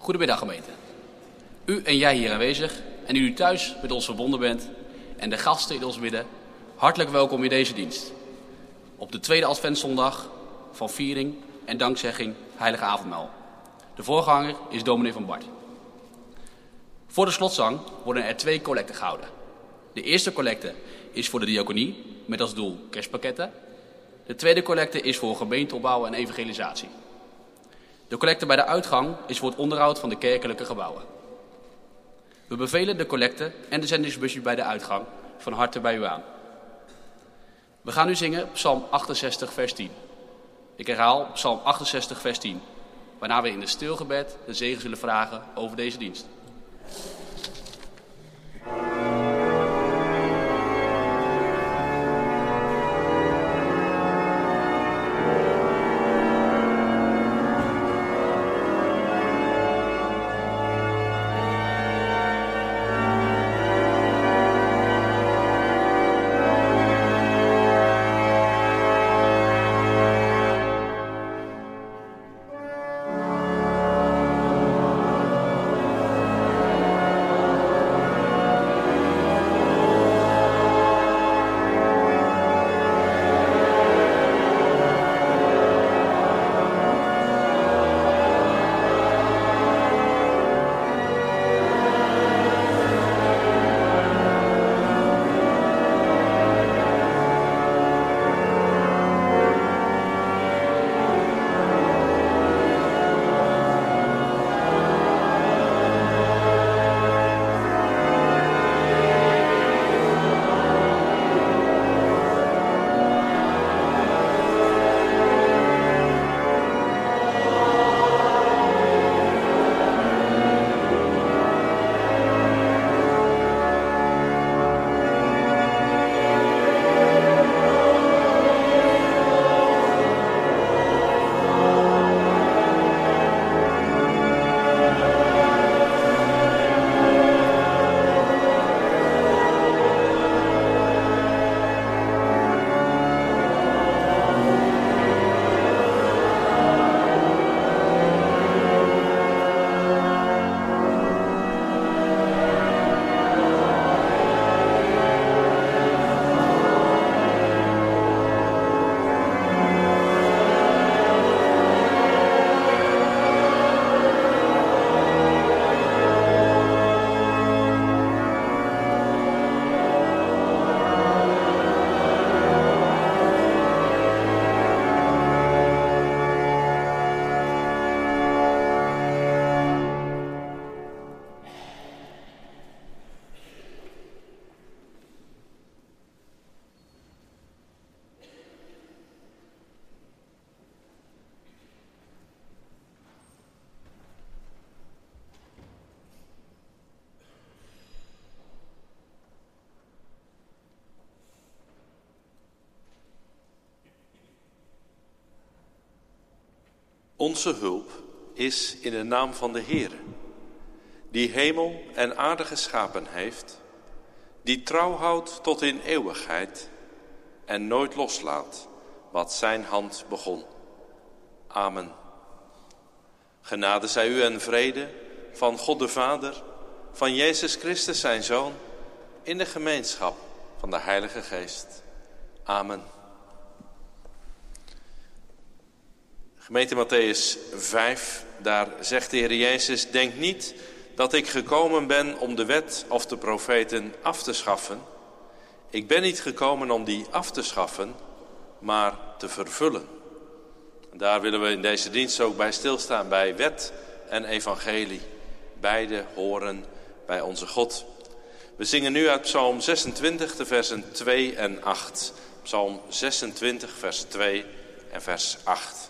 Goedemiddag gemeente. U en jij hier aanwezig en u thuis met ons verbonden bent en de gasten in ons midden, hartelijk welkom in deze dienst. Op de tweede adventszondag van viering en dankzegging Heilige Avondmaal. De voorganger is dominee van Bart. Voor de slotzang worden er 2 collecten gehouden. De eerste collecte is voor de diaconie met als doel kerstpakketten. De tweede collecte is voor gemeenteopbouw en evangelisatie. De collecte bij de uitgang is voor het onderhoud van de kerkelijke gebouwen. We bevelen de collecte en de zendingsbusje bij de uitgang van harte bij u aan. We gaan nu zingen Psalm 68 vers 10. Ik herhaal Psalm 68 vers 10. Waarna we in de stilgebed de zegen zullen vragen over deze dienst. Onze hulp is in de naam van de Heere, die hemel en aarde geschapen heeft, die trouw houdt tot in eeuwigheid en nooit loslaat wat zijn hand begon. Amen. Genade zij u en vrede van God de Vader, van Jezus Christus zijn Zoon, in de gemeenschap van de Heilige Geest. Amen. Gemeente Mattheüs 5, daar zegt de Heer Jezus: denk niet dat ik gekomen ben om de wet of de profeten af te schaffen. Ik ben niet gekomen om die af te schaffen, maar te vervullen. En daar willen we in deze dienst ook bij stilstaan, bij wet en evangelie. Beide horen bij onze God. We zingen nu uit Psalm 26, de versen 2 en 8. Psalm 26, vers 2 en vers 8.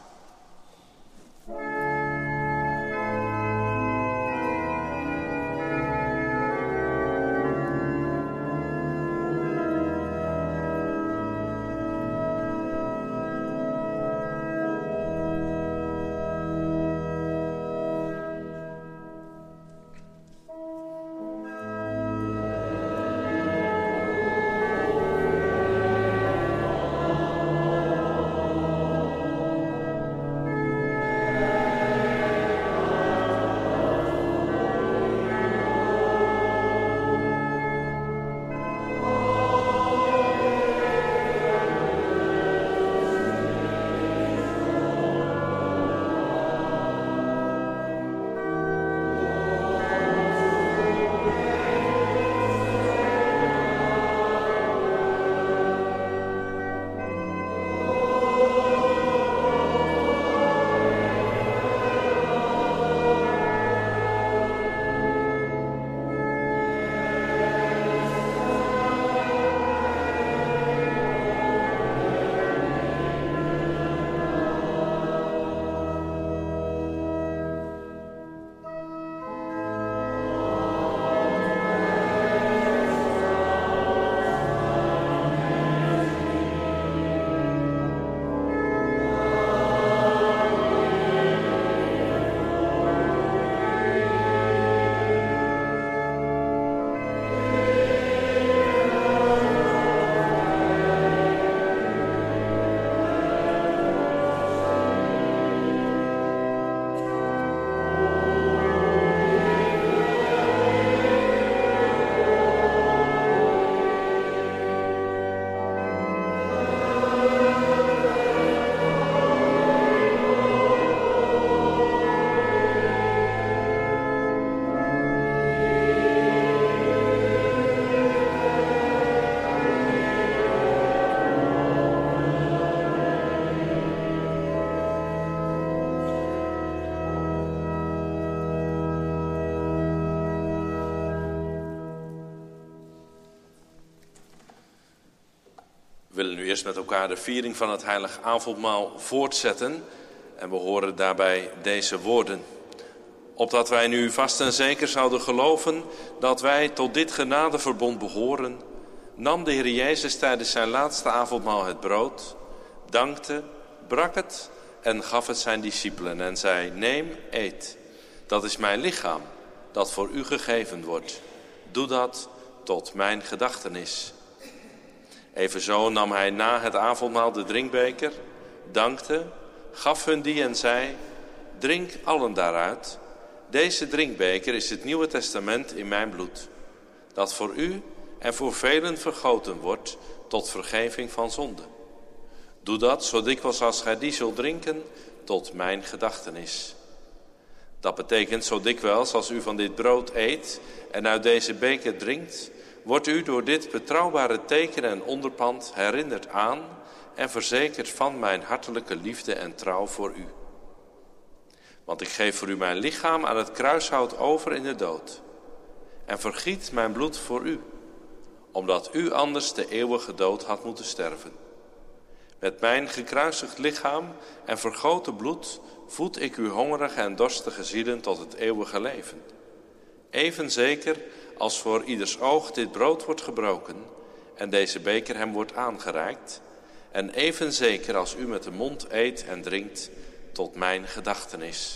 willen nu eerst met elkaar de viering van het heilig avondmaal voortzetten. En we horen daarbij deze woorden. Opdat wij nu vast en zeker zouden geloven dat wij tot dit genadeverbond behoren, nam de Heer Jezus tijdens zijn laatste avondmaal het brood, dankte, brak het en gaf het zijn discipelen en zei: neem, eet. Dat is mijn lichaam, dat voor u gegeven wordt. Doe dat tot mijn gedachtenis. Evenzo nam hij na het avondmaal de drinkbeker, dankte, gaf hun die en zei: drink allen daaruit. Deze drinkbeker is het Nieuwe Testament in mijn bloed, dat voor u en voor velen vergoten wordt tot vergeving van zonde. Doe dat zo dikwijls als gij die zult drinken tot mijn gedachtenis. Dat betekent zo dikwijls als u van dit brood eet en uit deze beker drinkt, wordt u door dit betrouwbare teken en onderpand herinnerd aan en verzekerd van mijn hartelijke liefde en trouw voor u. Want ik geef voor u mijn lichaam aan het kruishout over in de dood en vergiet mijn bloed voor u, omdat u anders de eeuwige dood had moeten sterven. Met mijn gekruisigd lichaam en vergoten bloed voed ik uw hongerige en dorstige zielen tot het eeuwige leven. Even zeker als voor ieders oog dit brood wordt gebroken en deze beker hem wordt aangereikt, en even zeker als u met de mond eet en drinkt tot mijn gedachtenis.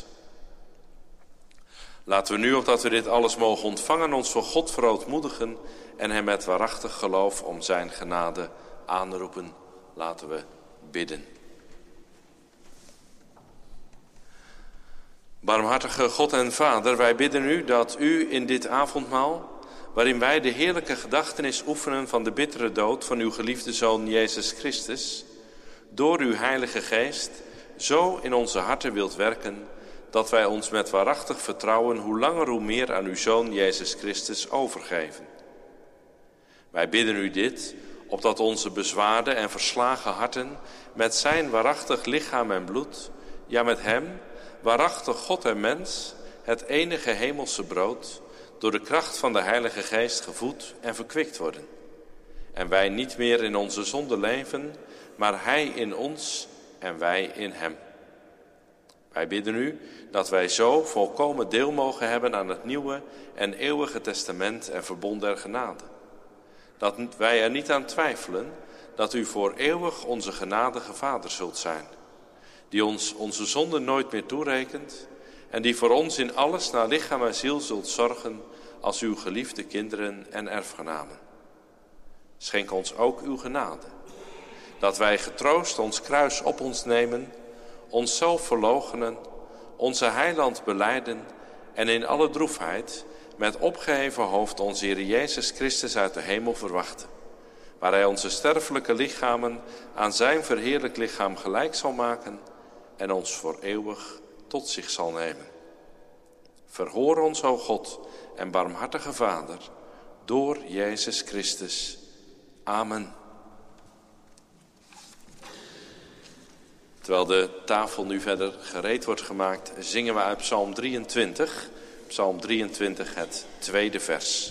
Laten we nu, opdat we dit alles mogen ontvangen, ons voor God verootmoedigen en hem met waarachtig geloof om zijn genade aanroepen. Laten we bidden. Barmhartige God en Vader, wij bidden u dat u in dit avondmaal, waarin wij de heerlijke gedachtenis oefenen van de bittere dood van uw geliefde Zoon Jezus Christus, door uw Heilige Geest zo in onze harten wilt werken, dat wij ons met waarachtig vertrouwen hoe langer hoe meer aan uw Zoon Jezus Christus overgeven. Wij bidden u dit, opdat onze bezwaarde en verslagen harten met zijn waarachtig lichaam en bloed, ja met hem, waarachtig God en mens, het enige hemelse brood, door de kracht van de Heilige Geest gevoed en verkwikt worden. En wij niet meer in onze zonde leven, maar hij in ons en wij in hem. Wij bidden u dat wij zo volkomen deel mogen hebben aan het nieuwe en eeuwige testament en verbond der genade. Dat wij er niet aan twijfelen dat u voor eeuwig onze genadige Vader zult zijn, die ons onze zonde nooit meer toerekent en die voor ons in alles naar lichaam en ziel zult zorgen als uw geliefde kinderen en erfgenamen. Schenk ons ook uw genade, dat wij getroost ons kruis op ons nemen, onszelf verloochenen, onze heiland belijden en in alle droefheid met opgeheven hoofd onze Heer Jezus Christus uit de hemel verwachten, waar hij onze sterfelijke lichamen aan zijn verheerlijk lichaam gelijk zal maken en ons voor eeuwig tot zich zal nemen. Verhoor ons, o God en barmhartige Vader, door Jezus Christus. Amen. Terwijl de tafel nu verder gereed wordt gemaakt, zingen we uit Psalm 23. Psalm 23, het tweede vers.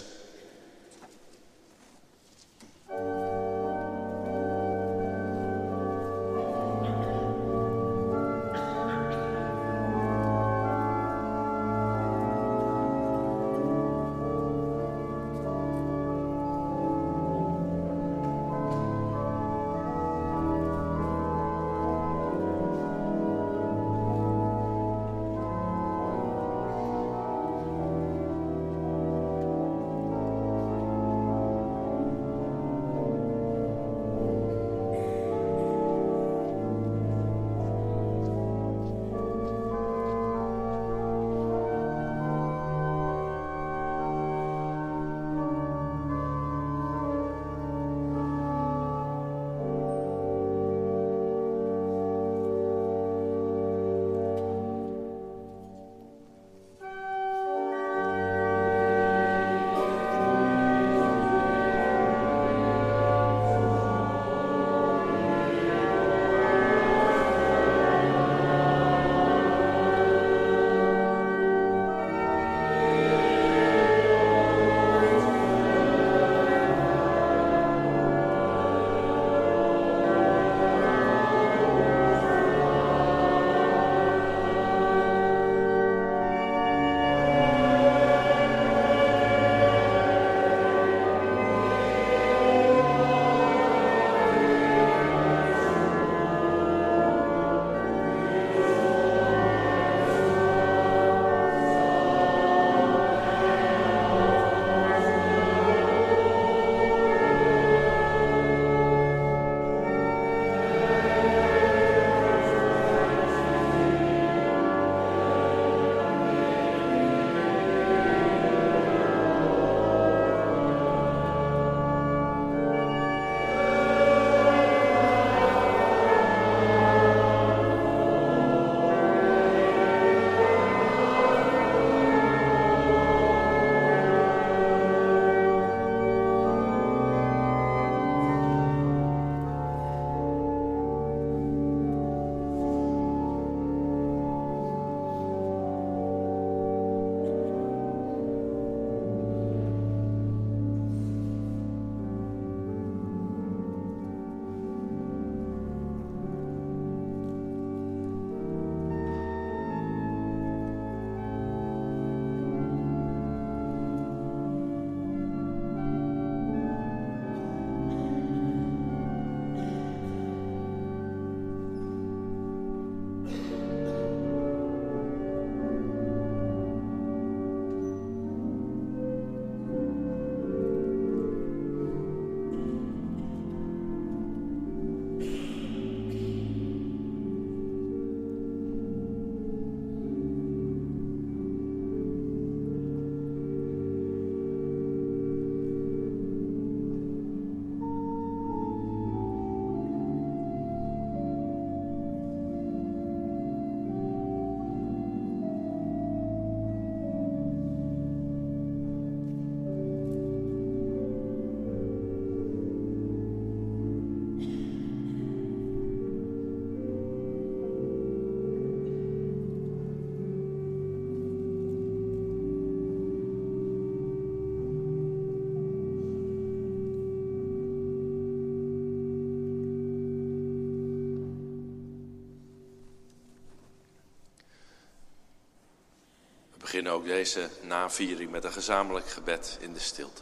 beginnen ook deze naviering met een gezamenlijk gebed in de stilte.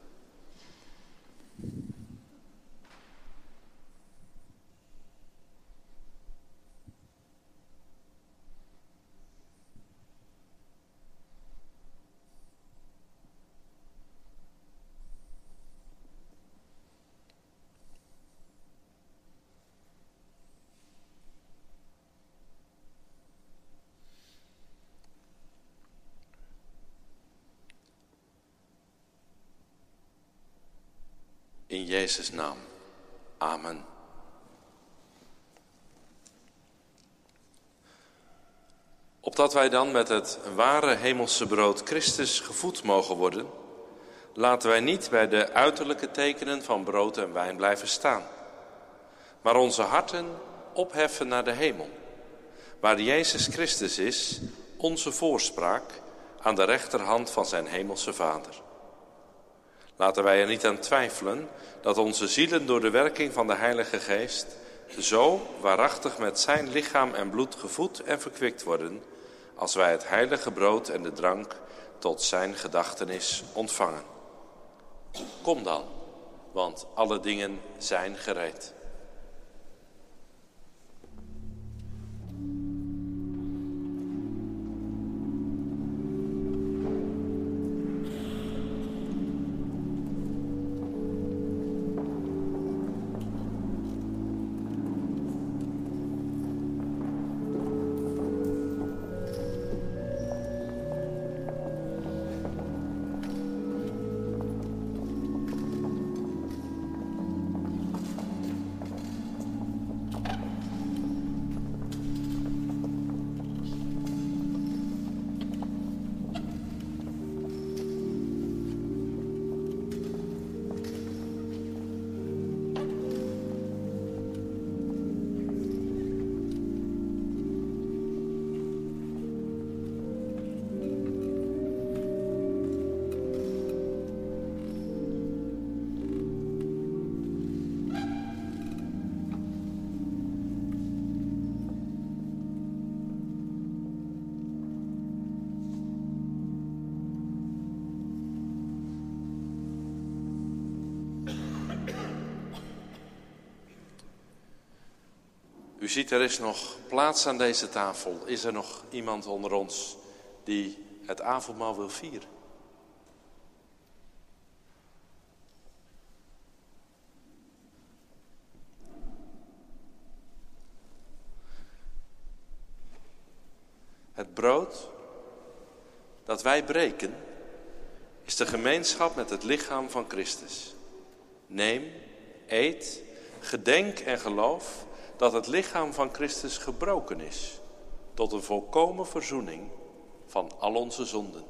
In Jezus' naam. Amen. Opdat wij dan met het ware hemelse brood Christus gevoed mogen worden, laten wij niet bij de uiterlijke tekenen van brood en wijn blijven staan, maar onze harten opheffen naar de hemel, waar Jezus Christus is, onze voorspraak, aan de rechterhand van zijn hemelse Vader. Laten wij er niet aan twijfelen dat onze zielen door de werking van de Heilige Geest zo waarachtig met zijn lichaam en bloed gevoed en verkwikt worden, als wij het heilige brood en de drank tot zijn gedachtenis ontvangen. Kom dan, want alle dingen zijn gereed. U ziet, er is nog plaats aan deze tafel. Is er nog iemand onder ons die het avondmaal wil vieren? Het brood dat wij breken is de gemeenschap met het lichaam van Christus. Neem, eet, gedenk en geloof dat het lichaam van Christus gebroken is tot een volkomen verzoening van al onze zonden.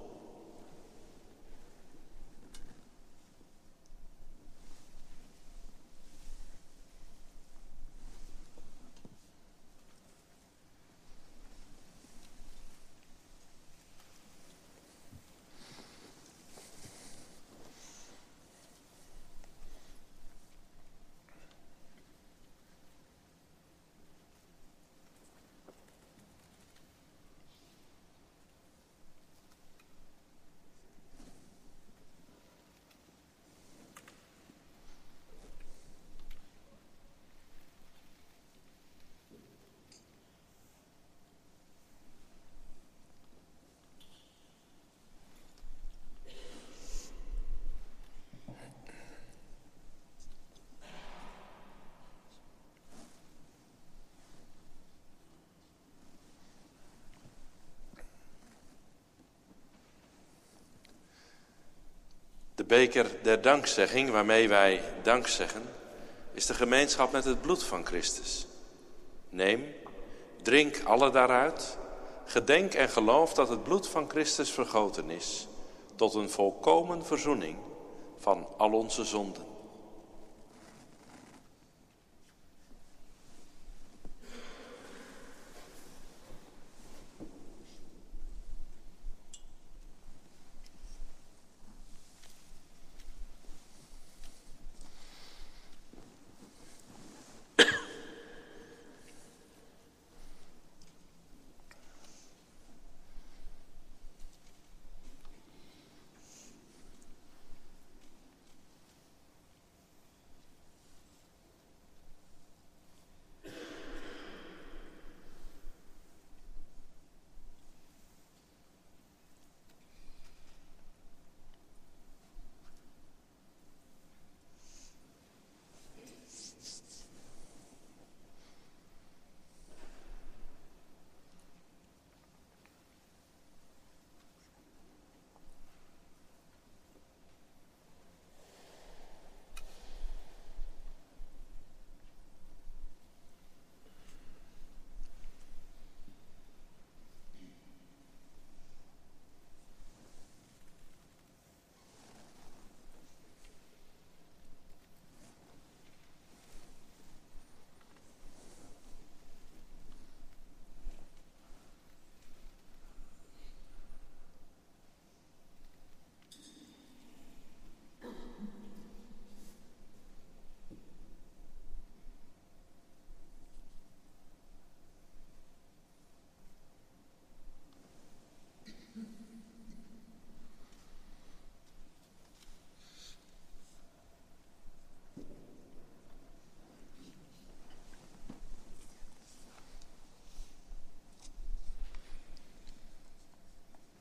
De beker der dankzegging, waarmee wij dank zeggen, is de gemeenschap met het bloed van Christus. Neem, drink alle daaruit, gedenk en geloof dat het bloed van Christus vergoten is, tot een volkomen verzoening van al onze zonden.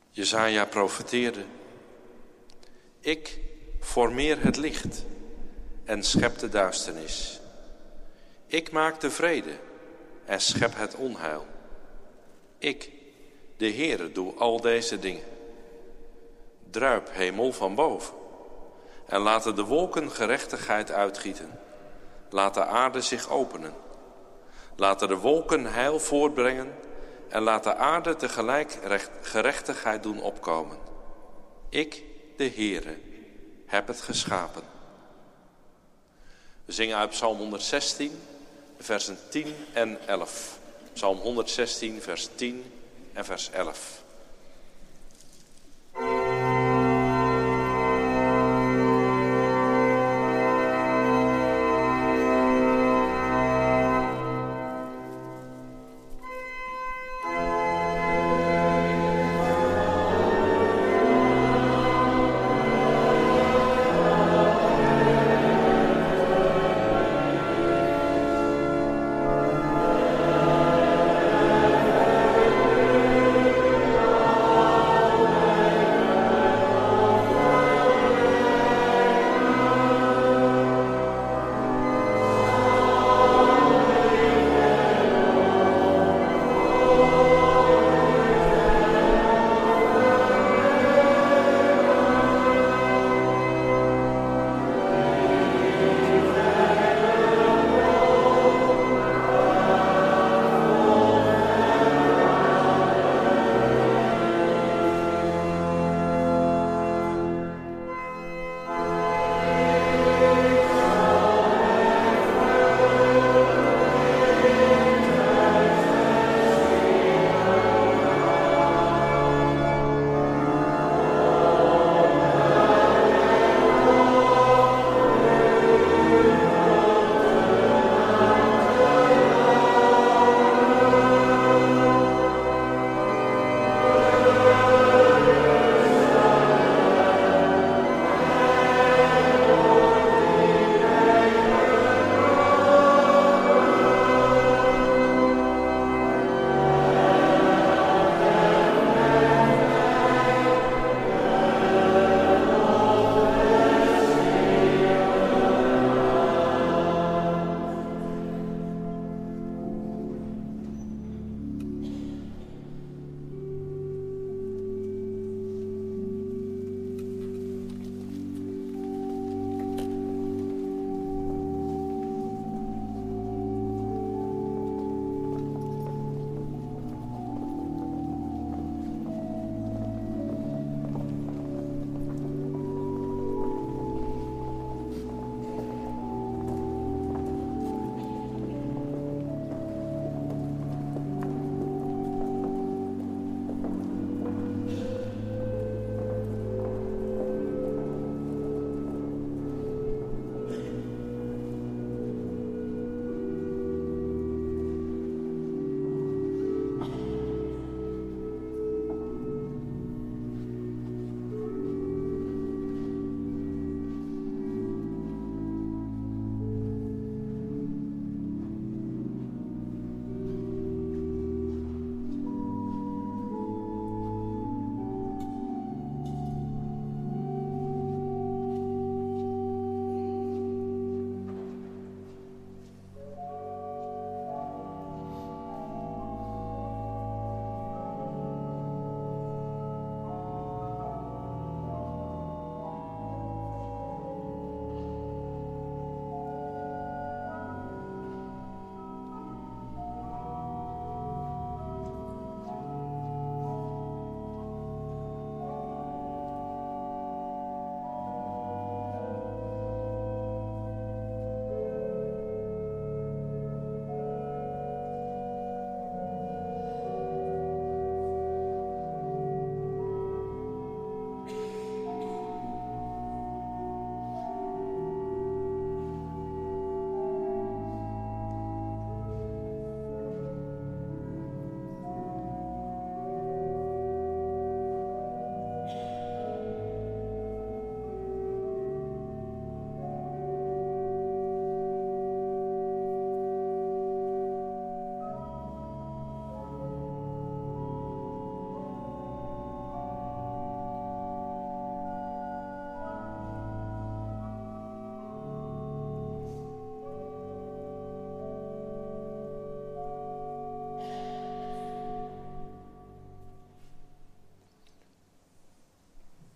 Jesaja profeteerde: ik formeer het licht en schep de duisternis. Ik maak de vrede en schep het onheil. Ik, de Heere, doe al deze dingen. Druip, hemel van boven, en laten de wolken gerechtigheid uitgieten. Laat de aarde zich openen. Laten de wolken heil voortbrengen en laat de aarde tegelijk gerechtigheid doen opkomen. Ik, de Heere, heb het geschapen. We zingen uit Psalm 116, versen 10 en 11. Psalm 116, vers 10 en vers 11.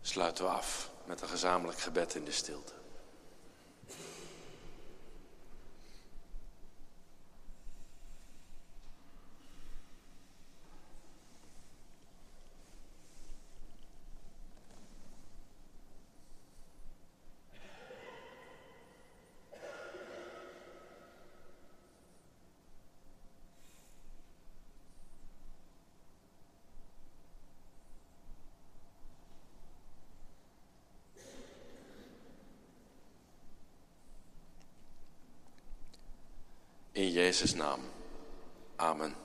sluiten we af met een gezamenlijk gebed in de stilte. In Jezus' naam. Amen.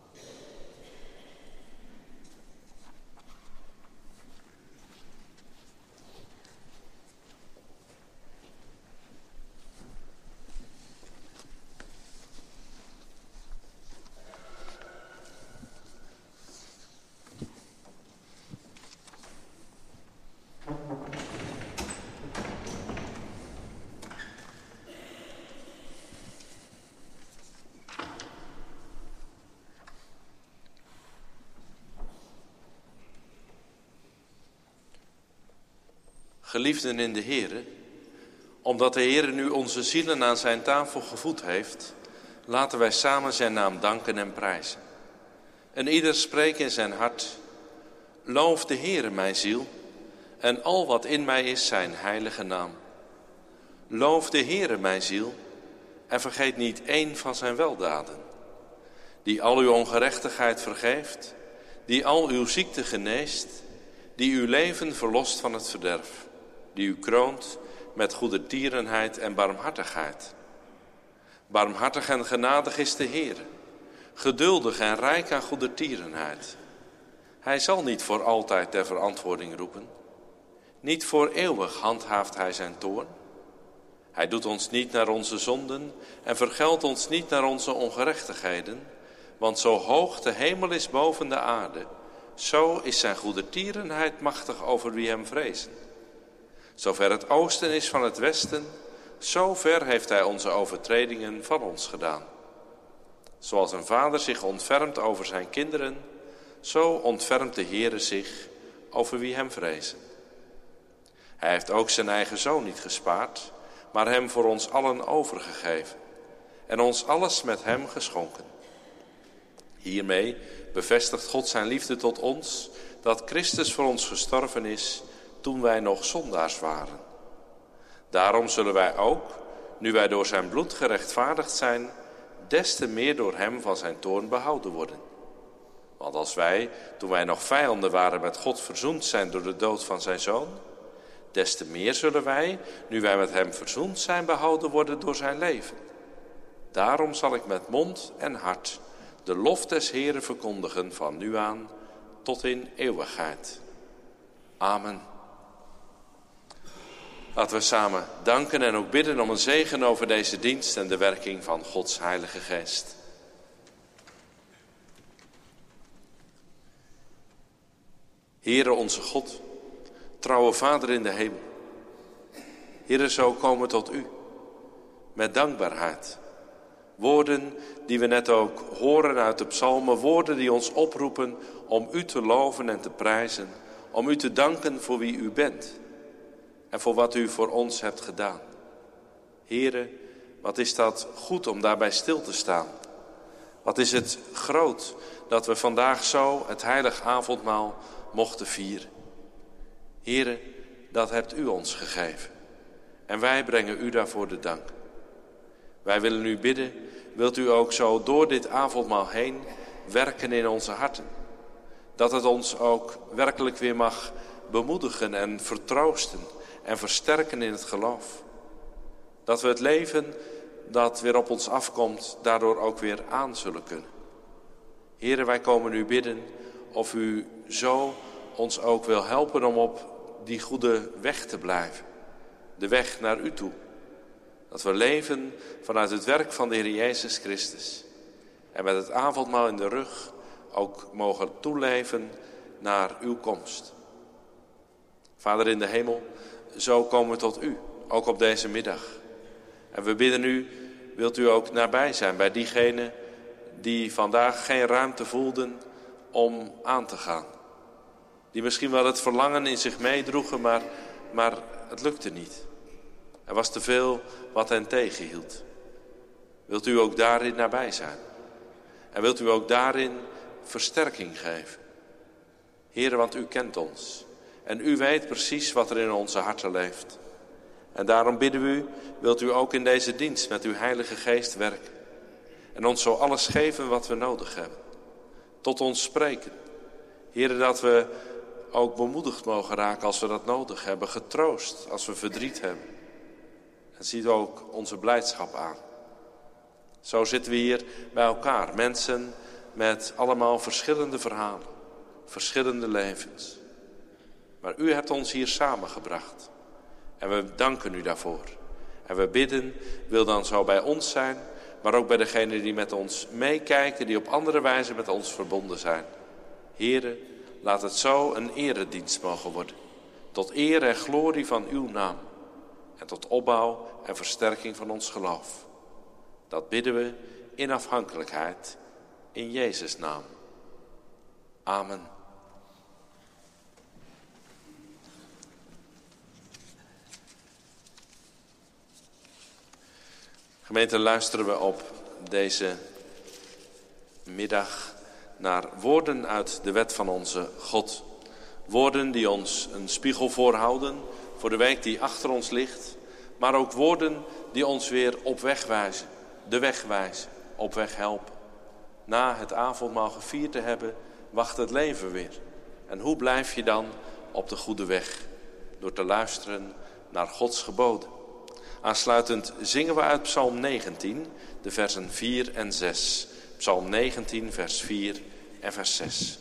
Geliefden in de Heere, omdat de Heere nu onze zielen aan zijn tafel gevoed heeft, laten wij samen zijn naam danken en prijzen. En ieder spreekt in zijn hart: loof de Heere mijn ziel en al wat in mij is zijn heilige naam. Loof de Heere mijn ziel en vergeet niet één van zijn weldaden. Die al uw ongerechtigheid vergeeft, die al uw ziekte geneest, die uw leven verlost van het verderf. Die u kroont met goedertierenheid en barmhartigheid. Barmhartig en genadig is de Heer, geduldig en rijk aan goedertierenheid. Hij zal niet voor altijd ter verantwoording roepen. Niet voor eeuwig handhaaft hij zijn toorn. Hij doet ons niet naar onze zonden en vergeldt ons niet naar onze ongerechtigheden. Want zo hoog de hemel is boven de aarde, zo is zijn goedertierenheid machtig over wie hem vrezen. Zover het oosten is van het westen, zo ver heeft hij onze overtredingen van ons gedaan. Zoals een vader zich ontfermt over zijn kinderen, zo ontfermt de Heere zich over wie hem vrezen. Hij heeft ook zijn eigen zoon niet gespaard, maar hem voor ons allen overgegeven en ons alles met hem geschonken. Hiermee bevestigt God zijn liefde tot ons, dat Christus voor ons gestorven is toen wij nog zondaars waren. Daarom zullen wij ook, nu wij door zijn bloed gerechtvaardigd zijn, des te meer door hem van zijn toorn behouden worden. Want als wij, toen wij nog vijanden waren, met God verzoend zijn door de dood van zijn zoon, des te meer zullen wij, nu wij met hem verzoend zijn, behouden worden door zijn leven. Daarom zal ik met mond en hart de lof des Heeren verkondigen van nu aan tot in eeuwigheid. Amen. Laten we samen danken en ook bidden om een zegen over deze dienst en de werking van Gods Heilige Geest. Heere onze God, trouwe Vader in de hemel. Heere, zo komen tot u met dankbaarheid. Woorden die we net ook horen uit de psalmen, woorden die ons oproepen om u te loven en te prijzen, om u te danken voor wie u bent en voor wat u voor ons hebt gedaan. Heere, wat is dat goed om daarbij stil te staan. Wat is het groot dat we vandaag zo het heilig avondmaal mochten vieren. Heere, dat hebt u ons gegeven en wij brengen u daarvoor de dank. Wij willen u bidden, wilt u ook zo door dit avondmaal heen werken in onze harten. Dat het ons ook werkelijk weer mag bemoedigen en vertroosten en versterken in het geloof. Dat we het leven dat weer op ons afkomt, daardoor ook weer aan zullen kunnen. Heere, wij komen u bidden of u zo ons ook wil helpen om op die goede weg te blijven. De weg naar u toe. Dat we leven vanuit het werk van de Heer Jezus Christus. En met het avondmaal in de rug ook mogen toeleven naar uw komst. Vader in de hemel, zo komen we tot u, ook op deze middag. En we bidden u, wilt u ook nabij zijn bij diegenen die vandaag geen ruimte voelden om aan te gaan. Die misschien wel het verlangen in zich meedroegen, maar het lukte niet. Er was te veel wat hen tegenhield. Wilt u ook daarin nabij zijn? En wilt u ook daarin versterking geven? Heere, want u kent ons. En u weet precies wat er in onze harten leeft. En daarom bidden we u, wilt u ook in deze dienst met uw Heilige Geest werken. En ons zo alles geven wat we nodig hebben. Tot ons spreken. Heere, dat we ook bemoedigd mogen raken als we dat nodig hebben. Getroost als we verdriet hebben. En ziet ook onze blijdschap aan. Zo zitten we hier bij elkaar. Mensen met allemaal verschillende verhalen. Verschillende levens. Maar u hebt ons hier samengebracht. En we danken u daarvoor. En we bidden, wil dan zo bij ons zijn, maar ook bij degenen die met ons meekijken, die op andere wijze met ons verbonden zijn. Heere, laat het zo een eredienst mogen worden. Tot eer en glorie van uw naam. En tot opbouw en versterking van ons geloof. Dat bidden we in afhankelijkheid in Jezus' naam. Amen. Gemeente, luisteren we op deze middag naar woorden uit de wet van onze God. Woorden die ons een spiegel voorhouden voor de week die achter ons ligt. Maar ook woorden die ons weer op weg wijzen, de weg wijzen, op weg helpen. Na het avondmaal gevierd te hebben, wacht het leven weer. En hoe blijf je dan op de goede weg? Door te luisteren naar Gods geboden. Aansluitend zingen we uit Psalm 19, de versen 4 en 6. Psalm 19, vers 4 en vers 6.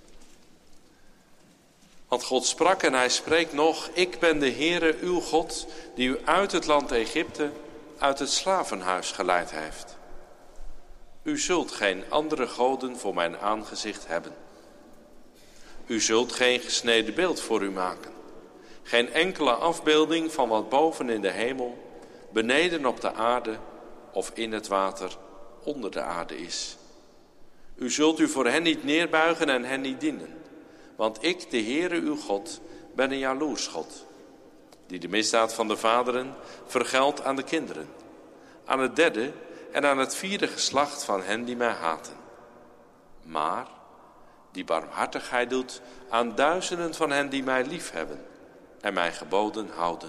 Want God sprak en hij spreekt nog: ik ben de Heere uw God, die u uit het land Egypte, uit het slavenhuis geleid heeft. U zult geen andere goden voor mijn aangezicht hebben. U zult geen gesneden beeld voor u maken. Geen enkele afbeelding van wat boven in de hemel, beneden op de aarde of in het water onder de aarde is. U zult u voor hen niet neerbuigen en hen niet dienen. Want ik, de Heere uw God, ben een jaloers God, die de misdaad van de vaderen vergeldt aan de kinderen, aan het derde en aan het vierde geslacht van hen die mij haten. Maar die barmhartigheid doet aan duizenden van hen die mij liefhebben en mijn geboden houden.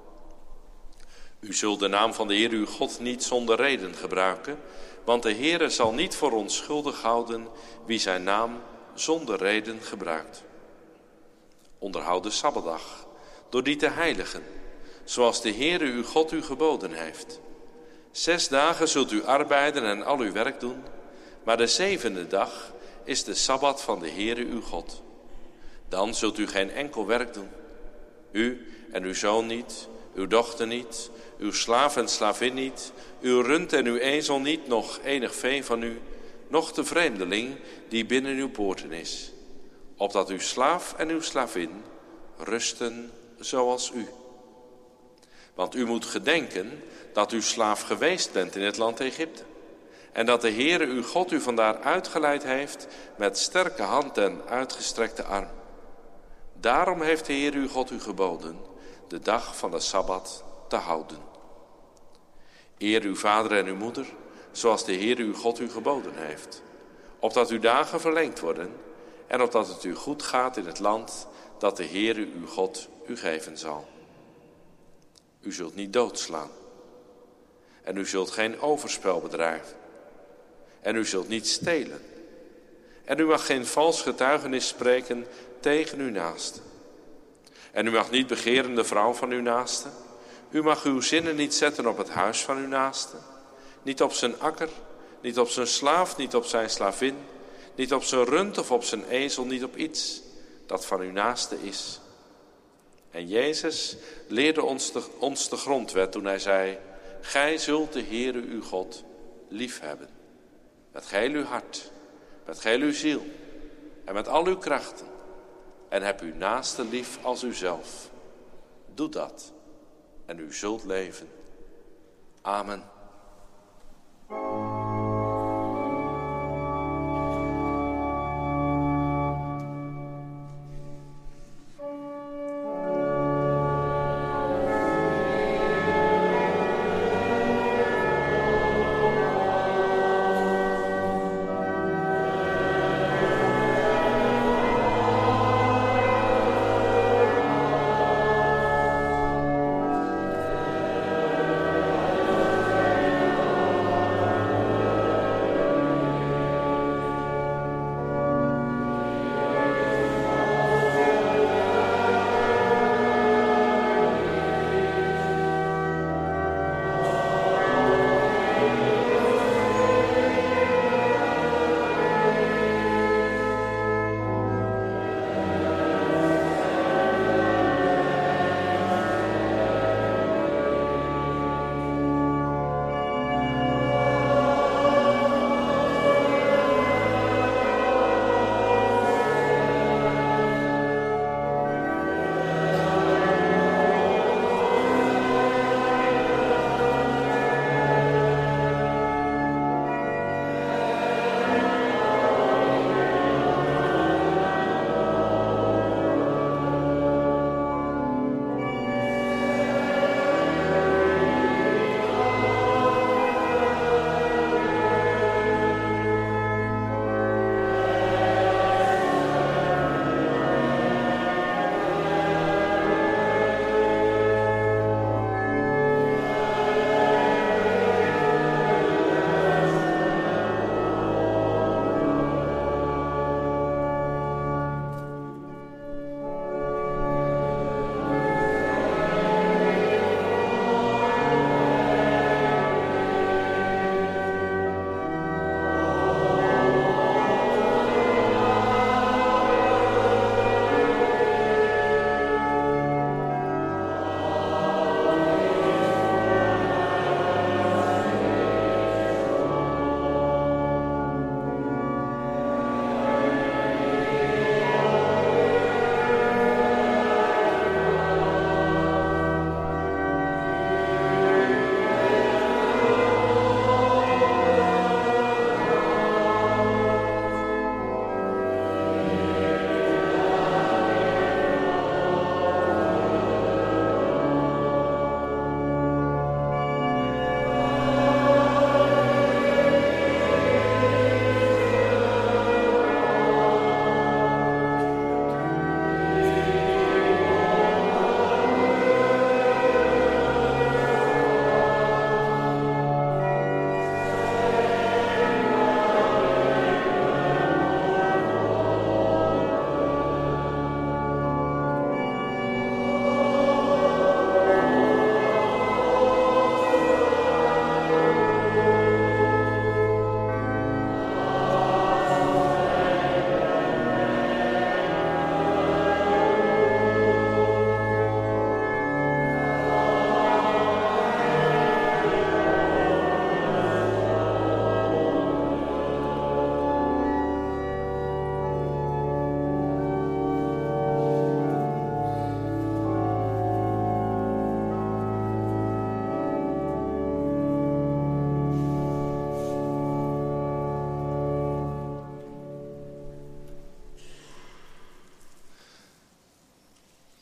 U zult de naam van de Heer uw God niet zonder reden gebruiken, want de Heere zal niet voor onschuldig houden wie zijn naam zonder reden gebruikt. Onderhoud de Sabbatdag door die te heiligen, zoals de Heere uw God u geboden heeft. 6 dagen zult u arbeiden en al uw werk doen, maar de 7e dag is de Sabbat van de Heere uw God. Dan zult u geen enkel werk doen. U en uw zoon niet, uw dochter niet, uw slaaf en slavin niet, uw rund en uw ezel niet, nog enig vee van u, noch de vreemdeling die binnen uw poorten is, opdat uw slaaf en uw slavin rusten zoals u. Want u moet gedenken dat u slaaf geweest bent in het land Egypte, en dat de Heere uw God u vandaar uitgeleid heeft met sterke hand en uitgestrekte arm. Daarom heeft de Heer uw God u geboden de dag van de Sabbat te houden. Eer uw vader en uw moeder, zoals de Heer uw God u geboden heeft, opdat uw dagen verlengd worden en opdat het u goed gaat in het land dat de Heer uw God u geven zal. U zult niet doodslaan en u zult geen overspel bedrijven en u zult niet stelen en u mag geen vals getuigenis spreken tegen uw naaste. En u mag niet begeren de vrouw van uw naaste. U mag uw zinnen niet zetten op het huis van uw naaste. Niet op zijn akker, niet op zijn slaaf, niet op zijn slavin. Niet op zijn rund of op zijn ezel, niet op iets dat van uw naaste is. En Jezus leerde ons de grondwet toen hij zei: gij zult de Heere uw God liefhebben. Met geheel uw hart, met geheel uw ziel en met al uw krachten. En heb uw naaste lief als uzelf. Doe dat en u zult leven. Amen.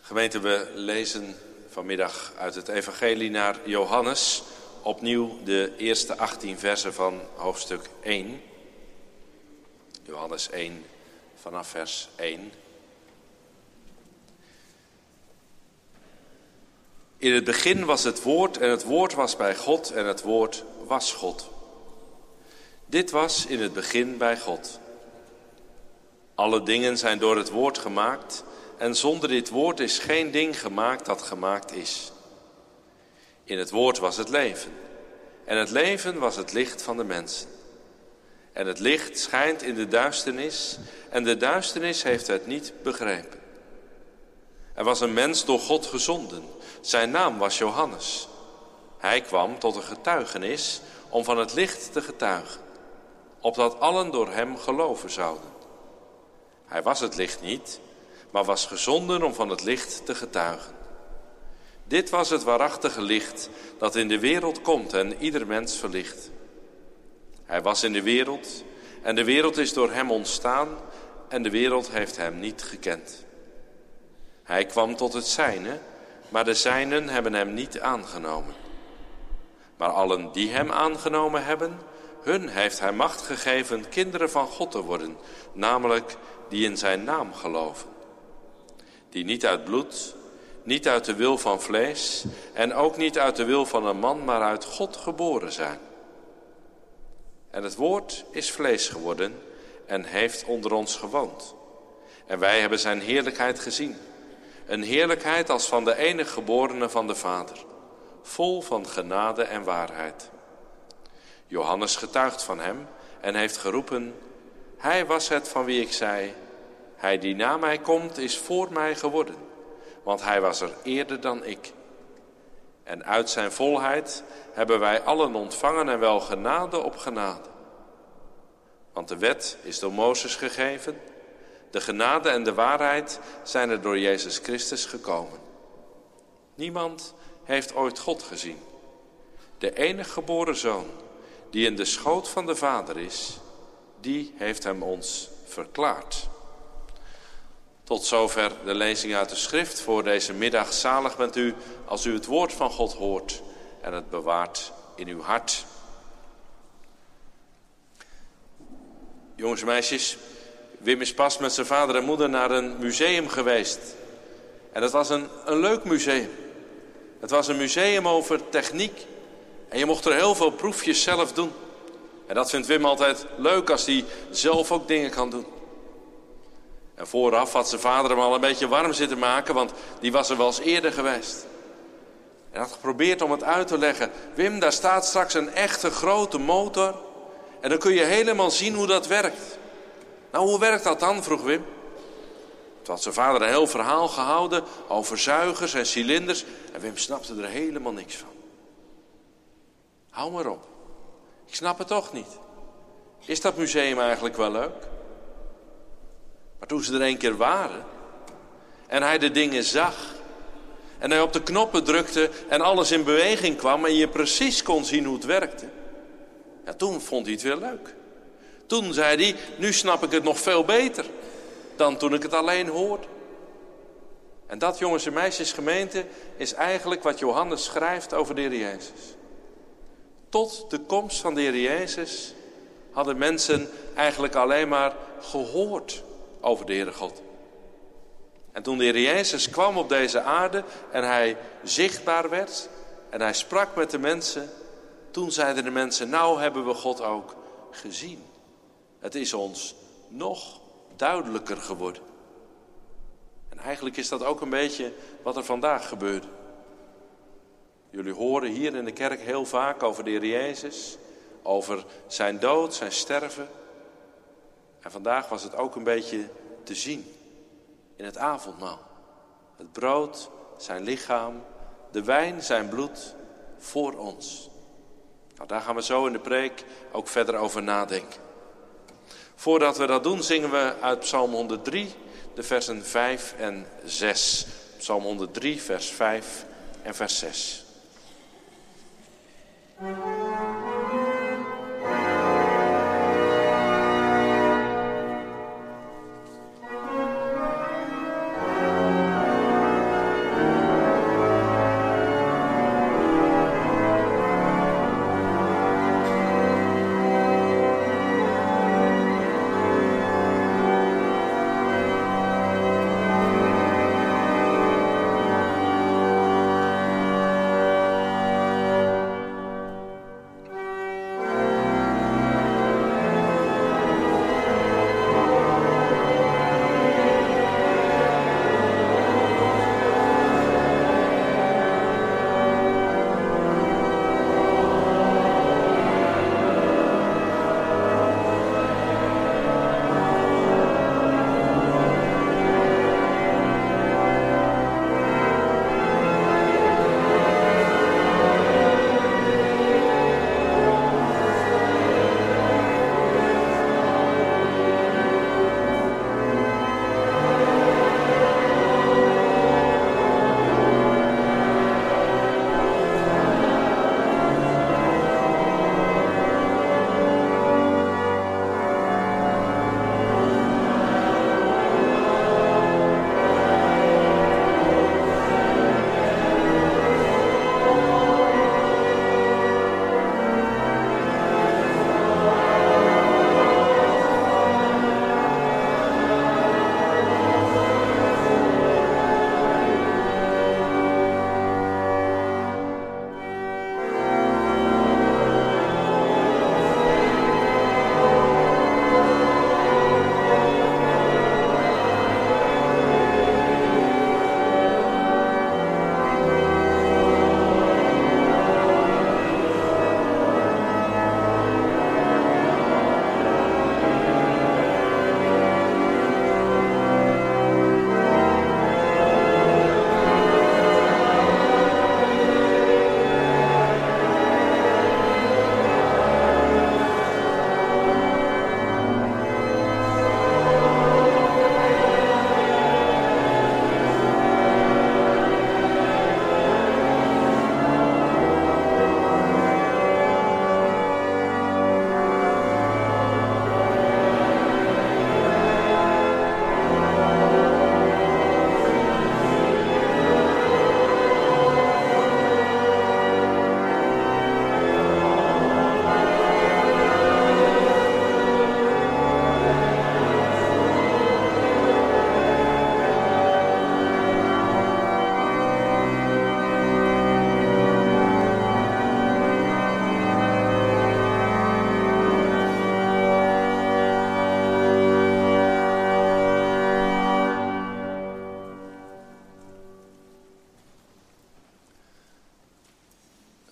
Gemeente, we lezen vanmiddag uit het evangelie naar Johannes. Opnieuw de eerste 18 versen van hoofdstuk 1. Johannes 1 vanaf vers 1. In het begin was het woord en het woord was bij God en het woord was God. Dit was in het begin bij God. Alle dingen zijn door het woord gemaakt en zonder dit woord is geen ding gemaakt dat gemaakt is. In het woord was het leven en het leven was het licht van de mensen. En het licht schijnt in de duisternis en de duisternis heeft het niet begrepen. Er was een mens door God gezonden, zijn naam was Johannes. Hij kwam tot een getuigenis om van het licht te getuigen, opdat allen door hem geloven zouden. Hij was het licht niet, maar was gezonden om van het licht te getuigen. Dit was het waarachtige licht dat in de wereld komt en ieder mens verlicht. Hij was in de wereld en de wereld is door hem ontstaan en de wereld heeft hem niet gekend. Hij kwam tot het zijne, maar de zijnen hebben hem niet aangenomen. Maar allen die hem aangenomen hebben, hun heeft hij macht gegeven kinderen van God te worden, namelijk die in zijn naam geloven. Die niet uit bloed, niet uit de wil van vlees en ook niet uit de wil van een man, maar uit God geboren zijn. En het woord is vlees geworden en heeft onder ons gewoond. En wij hebben zijn heerlijkheid gezien. Een heerlijkheid als van de enige geborene van de Vader, vol van genade en waarheid. Johannes getuigt van hem en heeft geroepen: hij was het van wie ik zei, hij die na mij komt is voor mij geworden, want hij was er eerder dan ik. En uit zijn volheid hebben wij allen ontvangen en wel genade op genade. Want de wet is door Mozes gegeven, de genade en de waarheid zijn er door Jezus Christus gekomen. Niemand heeft ooit God gezien. De enige geboren Zoon, die in de schoot van de Vader is, die heeft hem ons verklaard. Tot zover de lezing uit de schrift voor deze middag. Zalig bent u als u het woord van God hoort en het bewaart in uw hart. Jongens en meisjes, Wim is pas met zijn vader en moeder naar een museum geweest. En dat was een leuk museum. Het was een museum over techniek. En je mocht er heel veel proefjes zelf doen. En dat vindt Wim altijd leuk als hij zelf ook dingen kan doen. En vooraf had zijn vader hem al een beetje warm zitten maken, want die was er wel eens eerder geweest. En had geprobeerd om het uit te leggen. Wim, daar staat straks een echte grote motor. En dan kun je helemaal zien hoe dat werkt. Nou, hoe werkt dat dan, vroeg Wim. Toen had zijn vader een heel verhaal gehouden over zuigers en cilinders. En Wim snapte er helemaal niks van. Hou maar op. Ik snap het toch niet. Is dat museum eigenlijk wel leuk? Maar toen ze er een keer waren en hij de dingen zag en hij op de knoppen drukte en alles in beweging kwam en je precies kon zien hoe het werkte, ja, toen vond hij het weer leuk. Toen zei hij, nu snap ik het nog veel beter dan toen ik het alleen hoorde. En dat, jongens en meisjes, gemeente, is eigenlijk wat Johannes schrijft over de Heer Jezus. Tot de komst van de Heer Jezus hadden mensen eigenlijk alleen maar gehoord over de Heere God. En toen de Heer Jezus kwam op deze aarde en hij zichtbaar werd en hij sprak met de mensen, toen zeiden de mensen, nou hebben we God ook gezien. Het is ons nog duidelijker geworden. En eigenlijk is dat ook een beetje wat er vandaag gebeurde. Jullie horen hier in de kerk heel vaak over de Heer Jezus, over zijn dood, zijn sterven. En vandaag was het ook een beetje te zien in het avondmaal. Het brood, zijn lichaam, de wijn, zijn bloed voor ons. Nou, daar gaan we zo in de preek ook verder over nadenken. Voordat we dat doen, zingen we uit Psalm 103, de versen 5 en 6. Psalm 103, vers 5 en vers 6.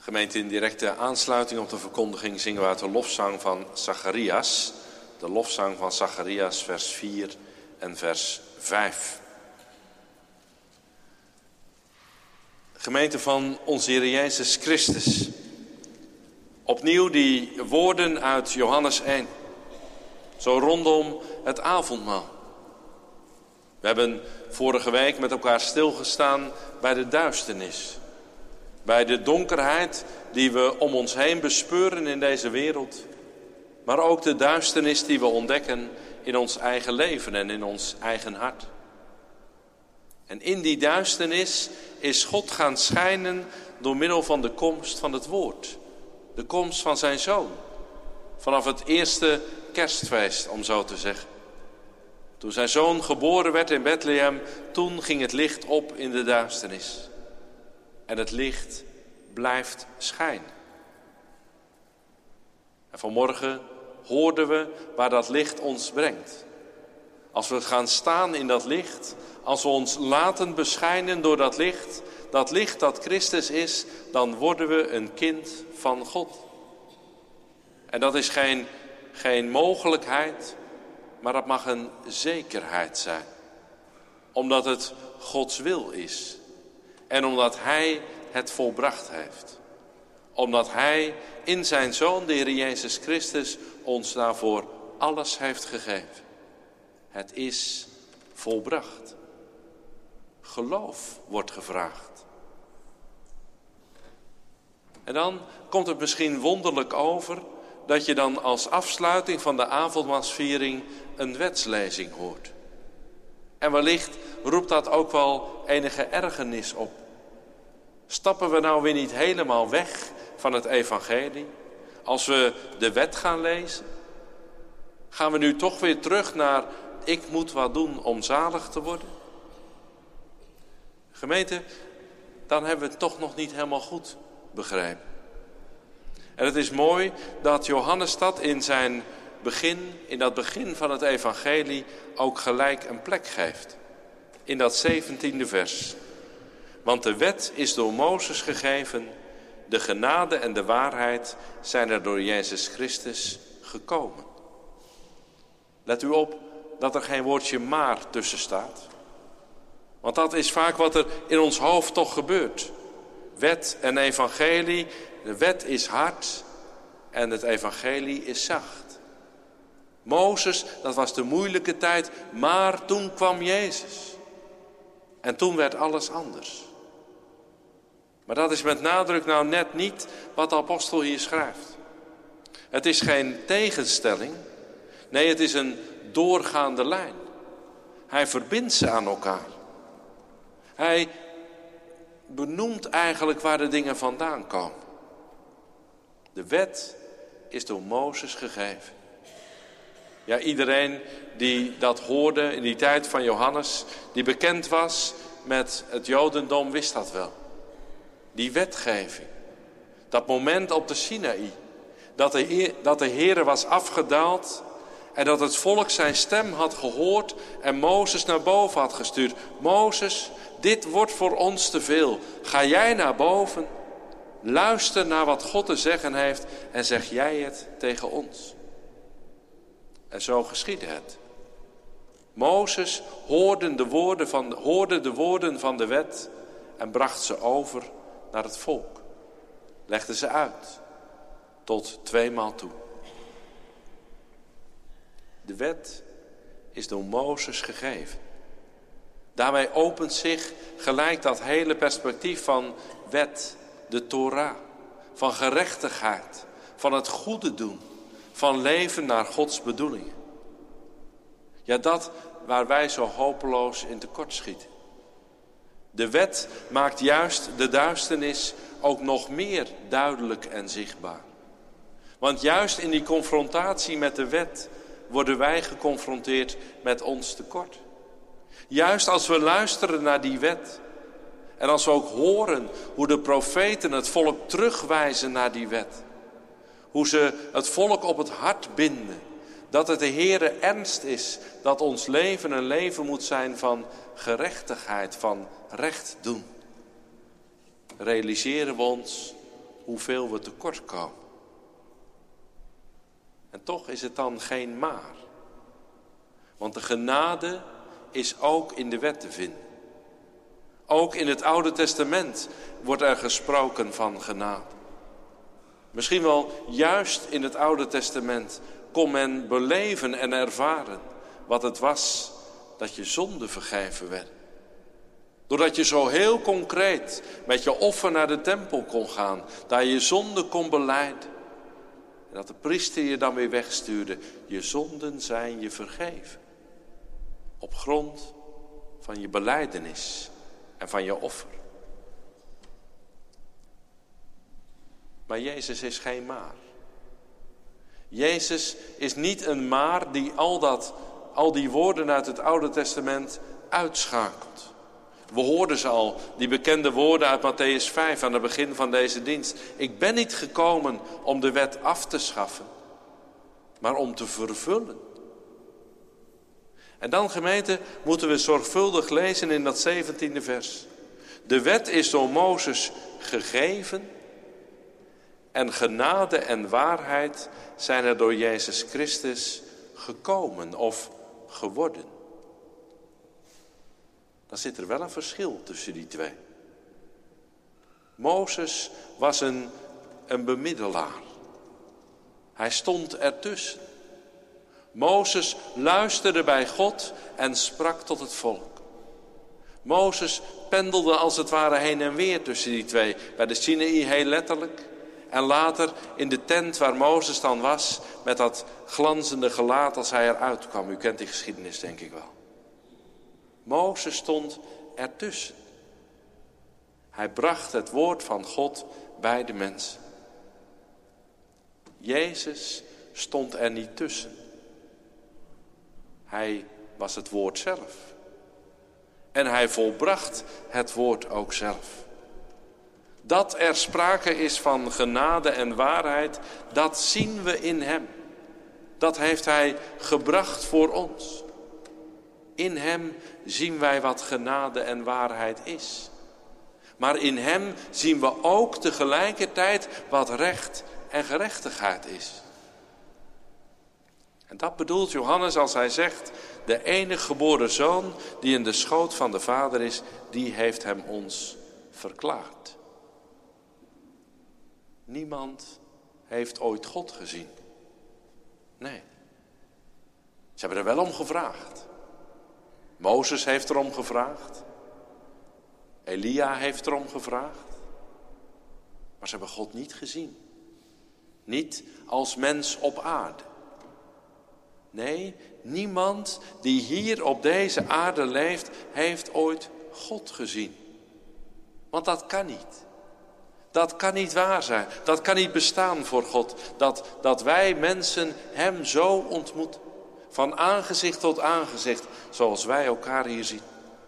Gemeente, in directe aansluiting op de verkondiging zingen we uit de lofzang van Zacharias. De lofzang van Zacharias, vers 4 en vers 5. Gemeente van onze Heer Jezus Christus. Opnieuw die woorden uit Johannes 1. Zo rondom het avondmaal. We hebben vorige week met elkaar stilgestaan bij de duisternis. Bij de donkerheid die we om ons heen bespeuren in deze wereld. Maar ook de duisternis die we ontdekken in ons eigen leven en in ons eigen hart. En in die duisternis is God gaan schijnen door middel van de komst van het woord. De komst van zijn zoon. Vanaf het eerste kerstfeest, om zo te zeggen. Toen zijn zoon geboren werd in Bethlehem, toen ging het licht op in de duisternis. En het licht blijft schijnen. En vanmorgen hoorden we waar dat licht ons brengt. Als we gaan staan in dat licht, als we ons laten beschijnen door dat licht dat Christus is, dan worden we een kind van God. En dat is geen mogelijkheid, maar dat mag een zekerheid zijn. Omdat het Gods wil is. En omdat Hij het volbracht heeft. Omdat Hij in zijn Zoon, de Heer Jezus Christus, ons daarvoor alles heeft gegeven. Het is volbracht. Geloof wordt gevraagd. En dan komt het misschien wonderlijk over dat je dan als afsluiting van de avondmaalsviering een wetslezing hoort. En wellicht roept dat ook wel enige ergernis op. Stappen we nou weer niet helemaal weg van het evangelie? Als we de wet gaan lezen? Gaan we nu toch weer terug naar ik moet wat doen om zalig te worden? Gemeente, dan hebben we het toch nog niet helemaal goed begrepen. En het is mooi dat Johannes dat in dat begin van het evangelie ook gelijk een plek geeft. In dat 17e vers. Want de wet is door Mozes gegeven, de genade en de waarheid zijn er door Jezus Christus gekomen. Let u op dat er geen woordje maar tussen staat. Want dat is vaak wat er in ons hoofd toch gebeurt. Wet en evangelie, de wet is hard en het evangelie is zacht. Mozes, dat was de moeilijke tijd, maar toen kwam Jezus. En toen werd alles anders. Maar dat is met nadruk nou net niet wat de apostel hier schrijft. Het is geen tegenstelling. Nee, het is een doorgaande lijn. Hij verbindt ze aan elkaar. Hij benoemt eigenlijk waar de dingen vandaan komen. De wet is door Mozes gegeven. Ja, iedereen die dat hoorde in die tijd van Johannes, die bekend was met het Jodendom, wist dat wel. Die wetgeving. Dat moment op de Sinaï. Dat de Heere was afgedaald en dat het volk zijn stem had gehoord en Mozes naar boven had gestuurd. Mozes, dit wordt voor ons te veel. Ga jij naar boven, luister naar wat God te zeggen heeft en zeg jij het tegen ons. En zo geschiedde het. Mozes hoorde de woorden van de wet en bracht ze over naar het volk. Legde ze uit, tot 2 maal toe. De wet is door Mozes gegeven. Daarmee opent zich gelijk dat hele perspectief van wet, de Torah, van gerechtigheid, van het goede doen, van leven naar Gods bedoelingen. Ja, dat waar wij zo hopeloos in tekort schieten. De wet maakt juist de duisternis ook nog meer duidelijk en zichtbaar. Want juist in die confrontatie met de wet worden wij geconfronteerd met ons tekort. Juist als we luisteren naar die wet en als we ook horen hoe de profeten het volk terugwijzen naar die wet. Hoe ze het volk op het hart binden. Dat het de Heere ernst is dat ons leven een leven moet zijn van gerechtigheid, van recht doen. Realiseren we ons hoeveel we tekort komen. En toch is het dan geen maar. Want de genade is ook in de wet te vinden. Ook in het Oude Testament wordt er gesproken van genade. Misschien wel juist in het Oude Testament kon men beleven en ervaren wat het was dat je zonde vergeven werd. Doordat je zo heel concreet met je offer naar de tempel kon gaan, daar je zonde kon belijden. En dat de priester je dan weer wegstuurde. Je zonden zijn je vergeven. Op grond van je belijdenis en van je offer. Maar Jezus is geen maar. Jezus is niet een maar die al die woorden uit het Oude Testament uitschakelt. We hoorden ze al, die bekende woorden uit Mattheüs 5 aan het begin van deze dienst. Ik ben niet gekomen om de wet af te schaffen, maar om te vervullen. En dan, gemeente, moeten we zorgvuldig lezen in dat 17e vers. De wet is door Mozes gegeven en genade en waarheid zijn er door Jezus Christus gekomen of geworden. Dan zit er wel een verschil tussen die twee. Mozes was een bemiddelaar. Hij stond ertussen. Mozes luisterde bij God en sprak tot het volk. Mozes pendelde als het ware heen en weer tussen die twee. Bij de Sinaï heel letterlijk. En later in de tent waar Mozes dan was, met dat glanzende gelaat als hij eruit kwam. U kent die geschiedenis denk ik wel. Mozes stond ertussen. Hij bracht het woord van God bij de mensen. Jezus stond er niet tussen. Hij was het woord zelf. En hij volbracht het woord ook zelf. Dat er sprake is van genade en waarheid, dat zien we in hem. Dat heeft hij gebracht voor ons. In hem zien wij wat genade en waarheid is. Maar in hem zien we ook tegelijkertijd wat recht en gerechtigheid is. En dat bedoelt Johannes als hij zegt, de enige geboren zoon die in de schoot van de Vader is, die heeft hem ons verklaard. Niemand heeft ooit God gezien. Nee. Ze hebben er wel om gevraagd. Mozes heeft erom gevraagd. Elia heeft erom gevraagd. Maar ze hebben God niet gezien. Niet als mens op aarde. Nee, niemand die hier op deze aarde leeft, heeft ooit God gezien. Want dat kan niet. Dat kan niet waar zijn. Dat kan niet bestaan voor God. Dat wij mensen hem zo ontmoeten. Van aangezicht tot aangezicht. Zoals wij elkaar hier zien.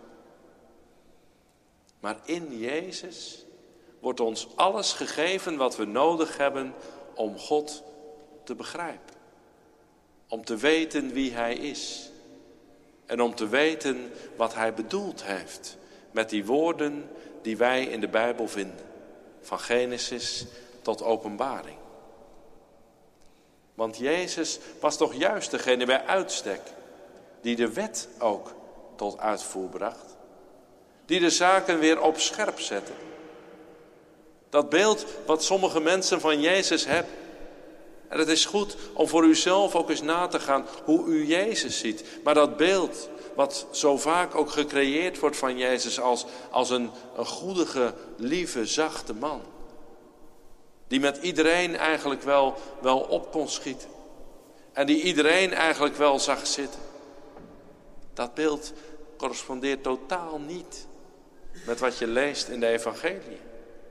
Maar in Jezus wordt ons alles gegeven wat we nodig hebben om God te begrijpen. Om te weten wie hij is. En om te weten wat hij bedoeld heeft. Met die woorden die wij in de Bijbel vinden. Van Genesis tot Openbaring. Want Jezus was toch juist degene bij uitstek die de wet ook tot uitvoer bracht. Die de zaken weer op scherp zette. Dat beeld wat sommige mensen van Jezus hebben. En het is goed om voor uzelf ook eens na te gaan hoe u Jezus ziet. Maar dat beeld wat zo vaak ook gecreëerd wordt van Jezus als een goedige, lieve, zachte man. Die met iedereen eigenlijk wel op kon schieten. En die iedereen eigenlijk wel zag zitten. Dat beeld correspondeert totaal niet met wat je leest in de evangelie.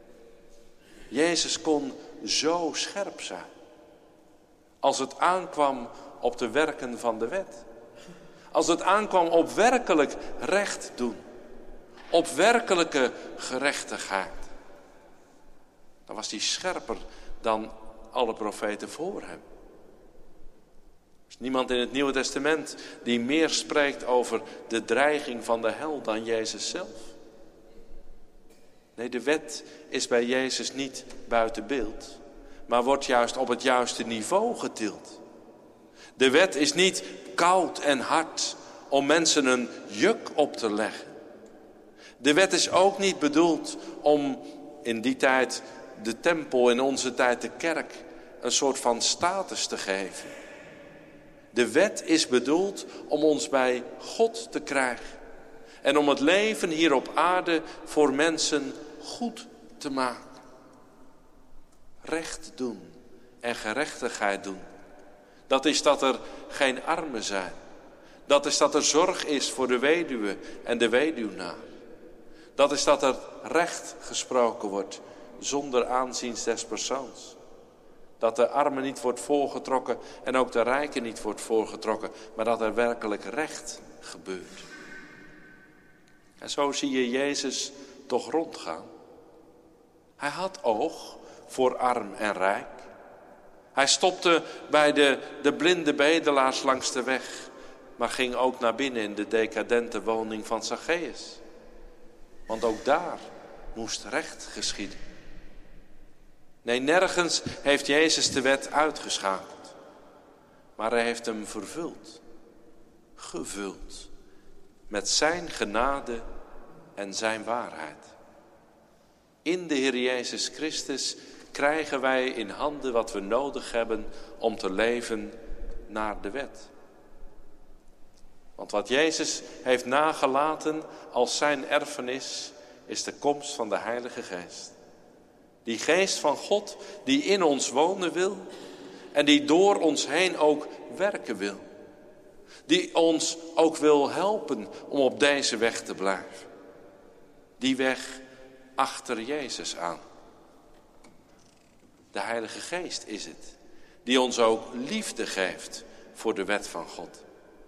Jezus kon zo scherp zijn. Als het aankwam op de werken van de wet. Als het aankwam op werkelijk recht doen. Op werkelijke gerechtigheid. Dan was hij scherper dan alle profeten voor hem. Er is niemand in het Nieuwe Testament die meer spreekt over de dreiging van de hel dan Jezus zelf. Nee, de wet is bij Jezus niet buiten beeld, maar wordt juist op het juiste niveau getild. De wet is niet koud en hard om mensen een juk op te leggen. De wet is ook niet bedoeld om in die tijd de tempel, in onze tijd de kerk, een soort van status te geven. De wet is bedoeld om ons bij God te krijgen. En om het leven hier op aarde voor mensen goed te maken. Recht doen en gerechtigheid doen. Dat is dat er geen armen zijn. Dat is dat er zorg is voor de weduwe en de weduwnaar. Dat is dat er recht gesproken wordt zonder aanzien des persoons. Dat de arme niet wordt voorgetrokken en ook de rijke niet wordt voorgetrokken. Maar dat er werkelijk recht gebeurt. En zo zie je Jezus toch rondgaan. Hij had oog voor arm en rijk. Hij stopte bij de blinde bedelaars langs de weg. Maar ging ook naar binnen in de decadente woning van Zacchaeus. Want ook daar moest recht geschieden. Nee, nergens heeft Jezus de wet uitgeschakeld. Maar hij heeft hem vervuld. Gevuld. Met zijn genade en zijn waarheid. In de Heer Jezus Christus krijgen wij in handen wat we nodig hebben om te leven naar de wet. Want wat Jezus heeft nagelaten als zijn erfenis is de komst van de Heilige Geest. Die geest van God die in ons wonen wil en die door ons heen ook werken wil. Die ons ook wil helpen om op deze weg te blijven. Die weg achter Jezus aan. De Heilige Geest is het, die ons ook liefde geeft voor de wet van God.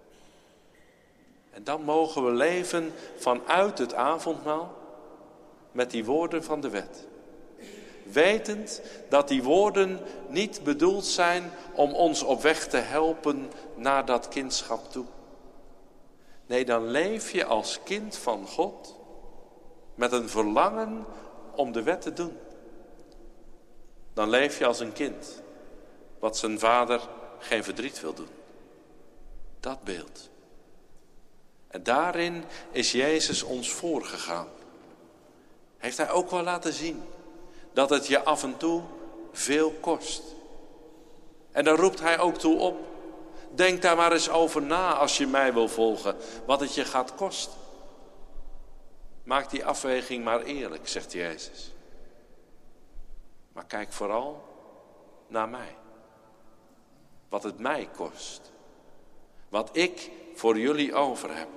En dan mogen we leven vanuit het avondmaal met die woorden van de wet. Wetend dat die woorden niet bedoeld zijn om ons op weg te helpen naar dat kindschap toe. Nee, dan leef je als kind van God met een verlangen om de wet te doen. Dan leef je als een kind wat zijn vader geen verdriet wil doen. Dat beeld. En daarin is Jezus ons voorgegaan. Heeft hij ook wel laten zien dat het je af en toe veel kost. En dan roept hij ook toe op. Denk daar maar eens over na als je mij wil volgen. Wat het je gaat kosten. Maak die afweging maar eerlijk, zegt Jezus. Maar kijk vooral naar mij. Wat het mij kost. Wat ik voor jullie over heb.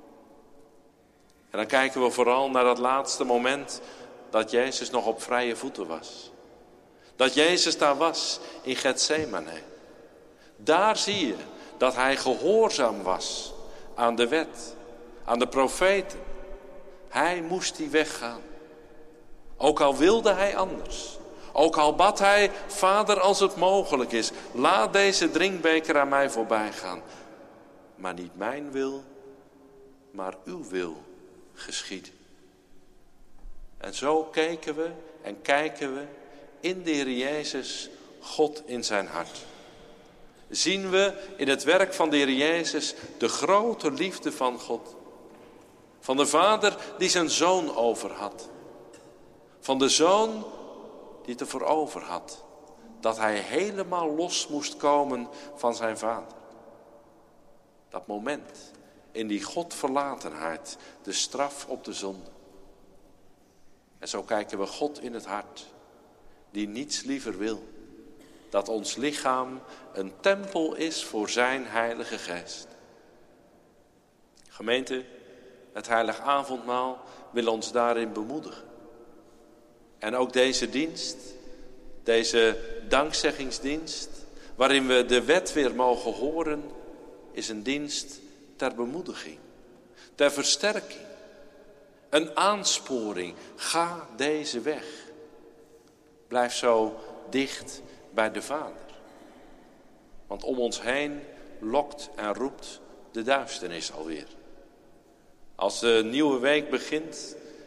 En dan kijken we vooral naar dat laatste moment dat Jezus nog op vrije voeten was. Dat Jezus daar was in Getsemane. Daar zie je dat hij gehoorzaam was aan de wet, aan de profeten. Hij moest die weg gaan. Ook al wilde hij anders. Ook al bad hij, Vader, als het mogelijk is, laat deze drinkbeker aan mij voorbij gaan. Maar niet mijn wil, maar uw wil geschieden. En zo keken we en kijken we in de Heer Jezus God in zijn hart. Zien we in het werk van de Heer Jezus de grote liefde van God. Van de Vader die zijn Zoon over had. Van de Zoon die het ervoor over had. Dat hij helemaal los moest komen van zijn Vader. Dat moment in die Godverlatenheid, de straf op de zonde. En zo kijken we God in het hart, die niets liever wil. Dat ons lichaam een tempel is voor zijn Heilige Geest. Gemeente, het Heilig Avondmaal wil ons daarin bemoedigen. En ook deze dienst, deze dankzeggingsdienst, waarin we de wet weer mogen horen, is een dienst ter bemoediging, ter versterking. Een aansporing, ga deze weg. Blijf zo dicht bij de Vader. Want om ons heen lokt en roept de duisternis alweer. Als de nieuwe week begint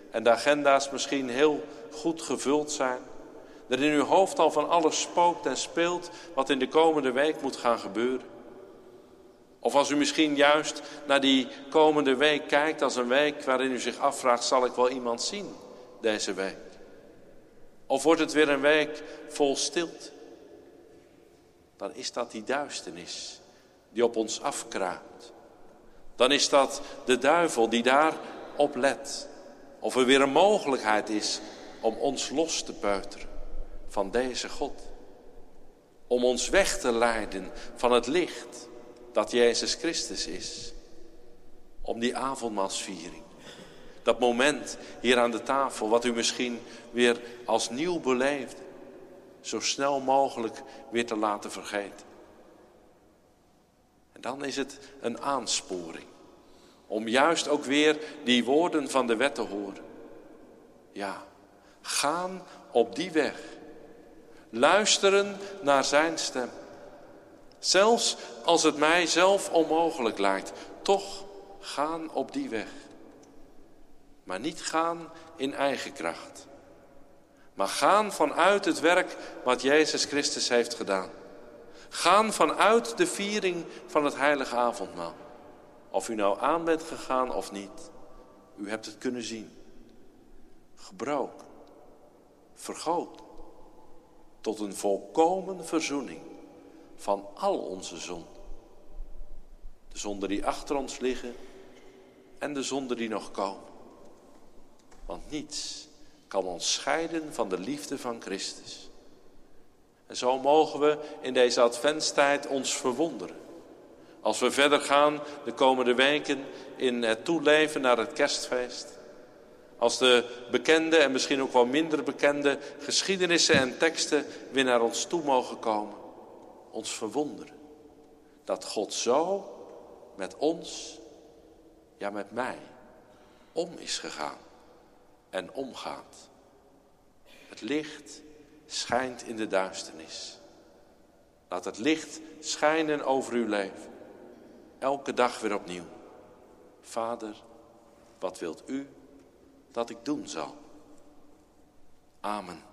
en de agenda's misschien heel goed gevuld zijn. Dat in uw hoofd al van alles spookt en speelt wat in de komende week moet gaan gebeuren. Of als u misschien juist naar die komende week kijkt als een week waarin u zich afvraagt, zal ik wel iemand zien deze week? Of wordt het weer een week vol stilte? Dan is dat die duisternis die op ons afkruipt. Dan is dat de duivel die daarop let. Of er weer een mogelijkheid is om ons los te peuteren van deze God. Om ons weg te leiden van het licht dat Jezus Christus is. Om die avondmaalsviering. Dat moment hier aan de tafel wat u misschien weer als nieuw beleefde. Zo snel mogelijk weer te laten vergeten. En dan is het een aansporing. Om juist ook weer die woorden van de wet te horen. Ja, gaan op die weg. Luisteren naar zijn stem. Zelfs als het mij zelf onmogelijk lijkt. Toch gaan op die weg. Maar niet gaan in eigen kracht. Maar gaan vanuit het werk wat Jezus Christus heeft gedaan. Gaan vanuit de viering van het heilige avondmaal. Of u nou aan bent gegaan of niet. U hebt het kunnen zien. Gebroken. Vergoten. Tot een volkomen verzoening van al onze zonden. De zonden die achter ons liggen en de zonden die nog komen. Want niets kan ons scheiden van de liefde van Christus. En zo mogen we in deze adventstijd ons verwonderen. Als we verder gaan de komende weken in het toeleven naar het kerstfeest. Als de bekende en misschien ook wel minder bekende geschiedenissen en teksten weer naar ons toe mogen komen. Ons verwonderen. Dat God zo met ons, ja met mij, om is gegaan. En omgaat. Het licht schijnt in de duisternis. Laat het licht schijnen over uw leven. Elke dag weer opnieuw. Vader, wat wilt u dat ik doen zal? Amen.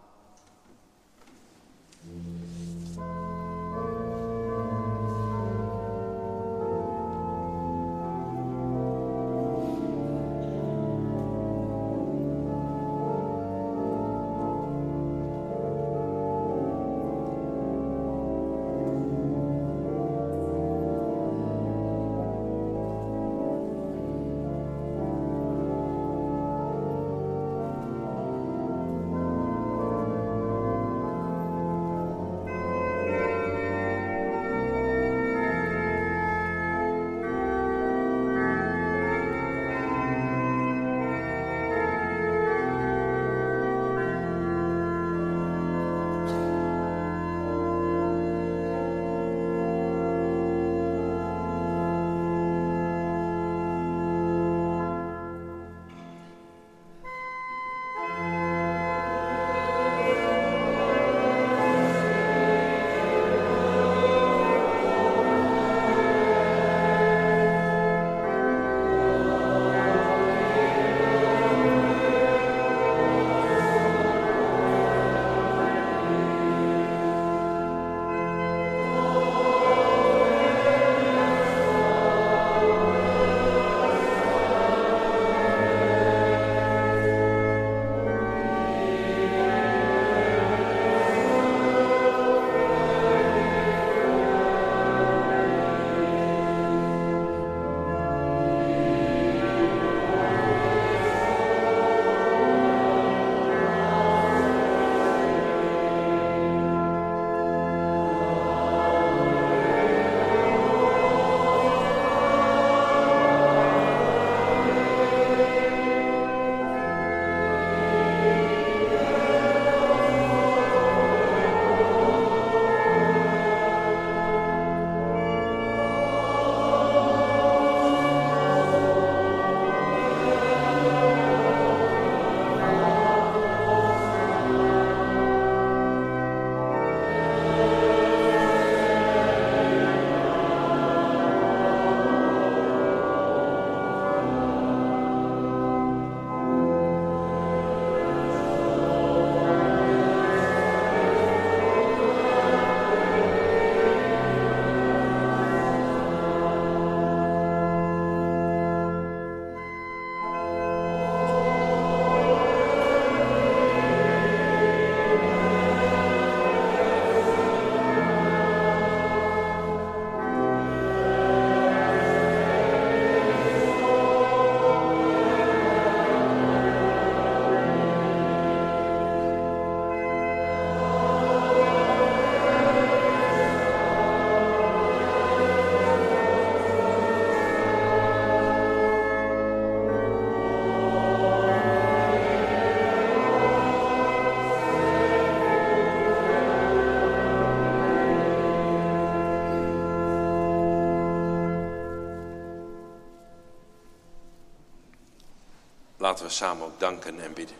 Laten we samen ook danken en bidden.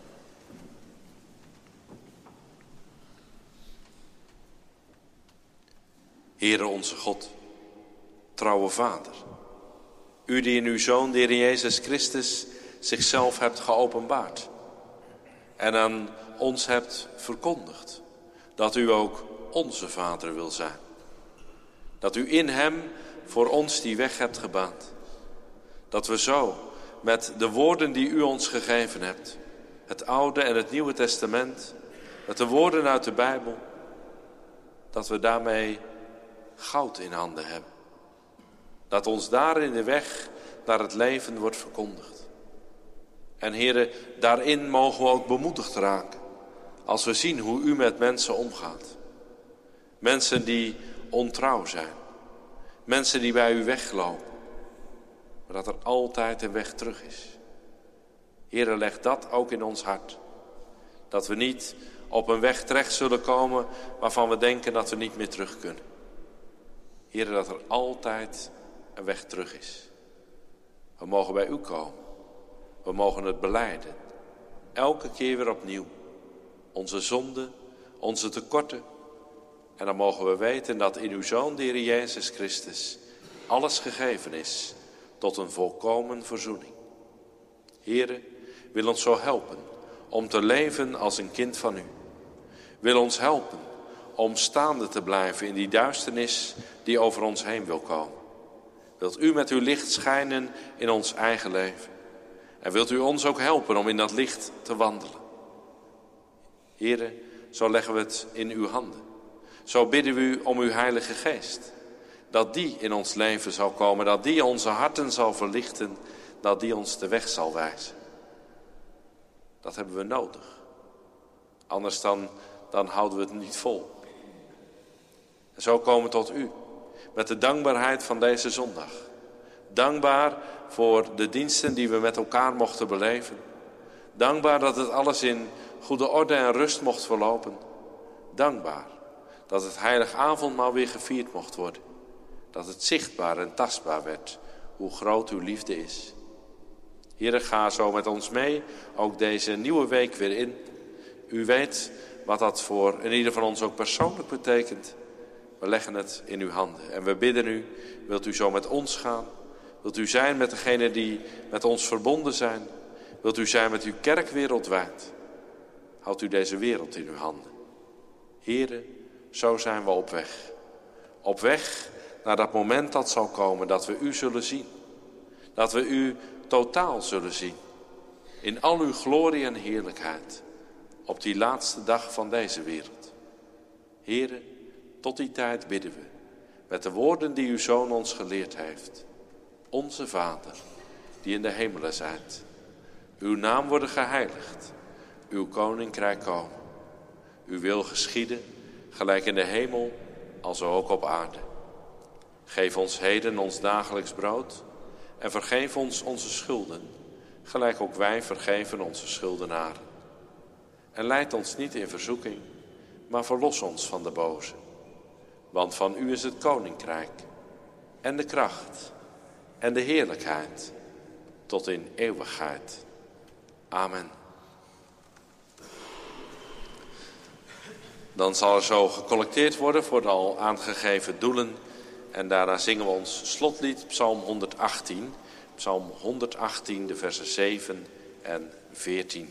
Heere onze God, trouwe Vader, u die in uw Zoon, de Heer Jezus Christus, zichzelf hebt geopenbaard en aan ons hebt verkondigd dat u ook onze Vader wil zijn. Dat u in hem voor ons die weg hebt gebaand. Dat we zo met de woorden die u ons gegeven hebt, het Oude en het Nieuwe Testament, met de woorden uit de Bijbel, dat we daarmee goud in handen hebben. Dat ons daarin de weg naar het leven wordt verkondigd. En Heere, daarin mogen we ook bemoedigd raken als we zien hoe u met mensen omgaat. Mensen die ontrouw zijn. Mensen die bij u weglopen. Maar dat er altijd een weg terug is. Heere, leg dat ook in ons hart. Dat we niet op een weg terecht zullen komen waarvan we denken dat we niet meer terug kunnen. Heere, dat er altijd een weg terug is. We mogen bij u komen. We mogen het belijden. Elke keer weer opnieuw. Onze zonden, onze tekorten. En dan mogen we weten dat in uw Zoon, de Heer Jezus Christus, alles gegeven is tot een volkomen verzoening. Heere, wil ons zo helpen om te leven als een kind van u. Wil ons helpen om staande te blijven in die duisternis die over ons heen wil komen. Wilt u met uw licht schijnen in ons eigen leven. En wilt u ons ook helpen om in dat licht te wandelen. Heere, zo leggen we het in uw handen. Zo bidden we u om uw Heilige Geest. Dat die in ons leven zal komen, dat die onze harten zal verlichten, dat die ons de weg zal wijzen. Dat hebben we nodig. Anders dan houden we het niet vol. En zo komen we tot u, met de dankbaarheid van deze zondag. Dankbaar voor de diensten die we met elkaar mochten beleven. Dankbaar dat het alles in goede orde en rust mocht verlopen. Dankbaar dat het heilig avondmaal weer gevierd mocht worden. Dat het zichtbaar en tastbaar werd hoe groot uw liefde is. Heere, ga zo met ons mee, ook deze nieuwe week weer in. U weet wat dat voor in ieder van ons ook persoonlijk betekent. We leggen het in uw handen en we bidden u, wilt u zo met ons gaan? Wilt u zijn met degenen die met ons verbonden zijn? Wilt u zijn met uw kerk wereldwijd? Houdt u deze wereld in uw handen. Heere, zo zijn we op weg. Op weg naar dat moment dat zal komen dat we u zullen zien. Dat we u totaal zullen zien. In al uw glorie en heerlijkheid. Op die laatste dag van deze wereld. Heere, tot die tijd bidden we. Met de woorden die uw Zoon ons geleerd heeft. Onze Vader, die in de hemelen zijt. Uw naam worden geheiligd. Uw koninkrijk komen. Uw wil geschieden, gelijk in de hemel, als ook op aarde. Geef ons heden ons dagelijks brood en vergeef ons onze schulden, gelijk ook wij vergeven onze schuldenaren. En leid ons niet in verzoeking, maar verlos ons van de boze. Want van u is het koninkrijk en de kracht en de heerlijkheid tot in eeuwigheid. Amen. Dan zal er zo gecollecteerd worden voor de al aangegeven doelen. En daarna zingen we ons slotlied, Psalm 118. Psalm 118, de versen 7 en 14.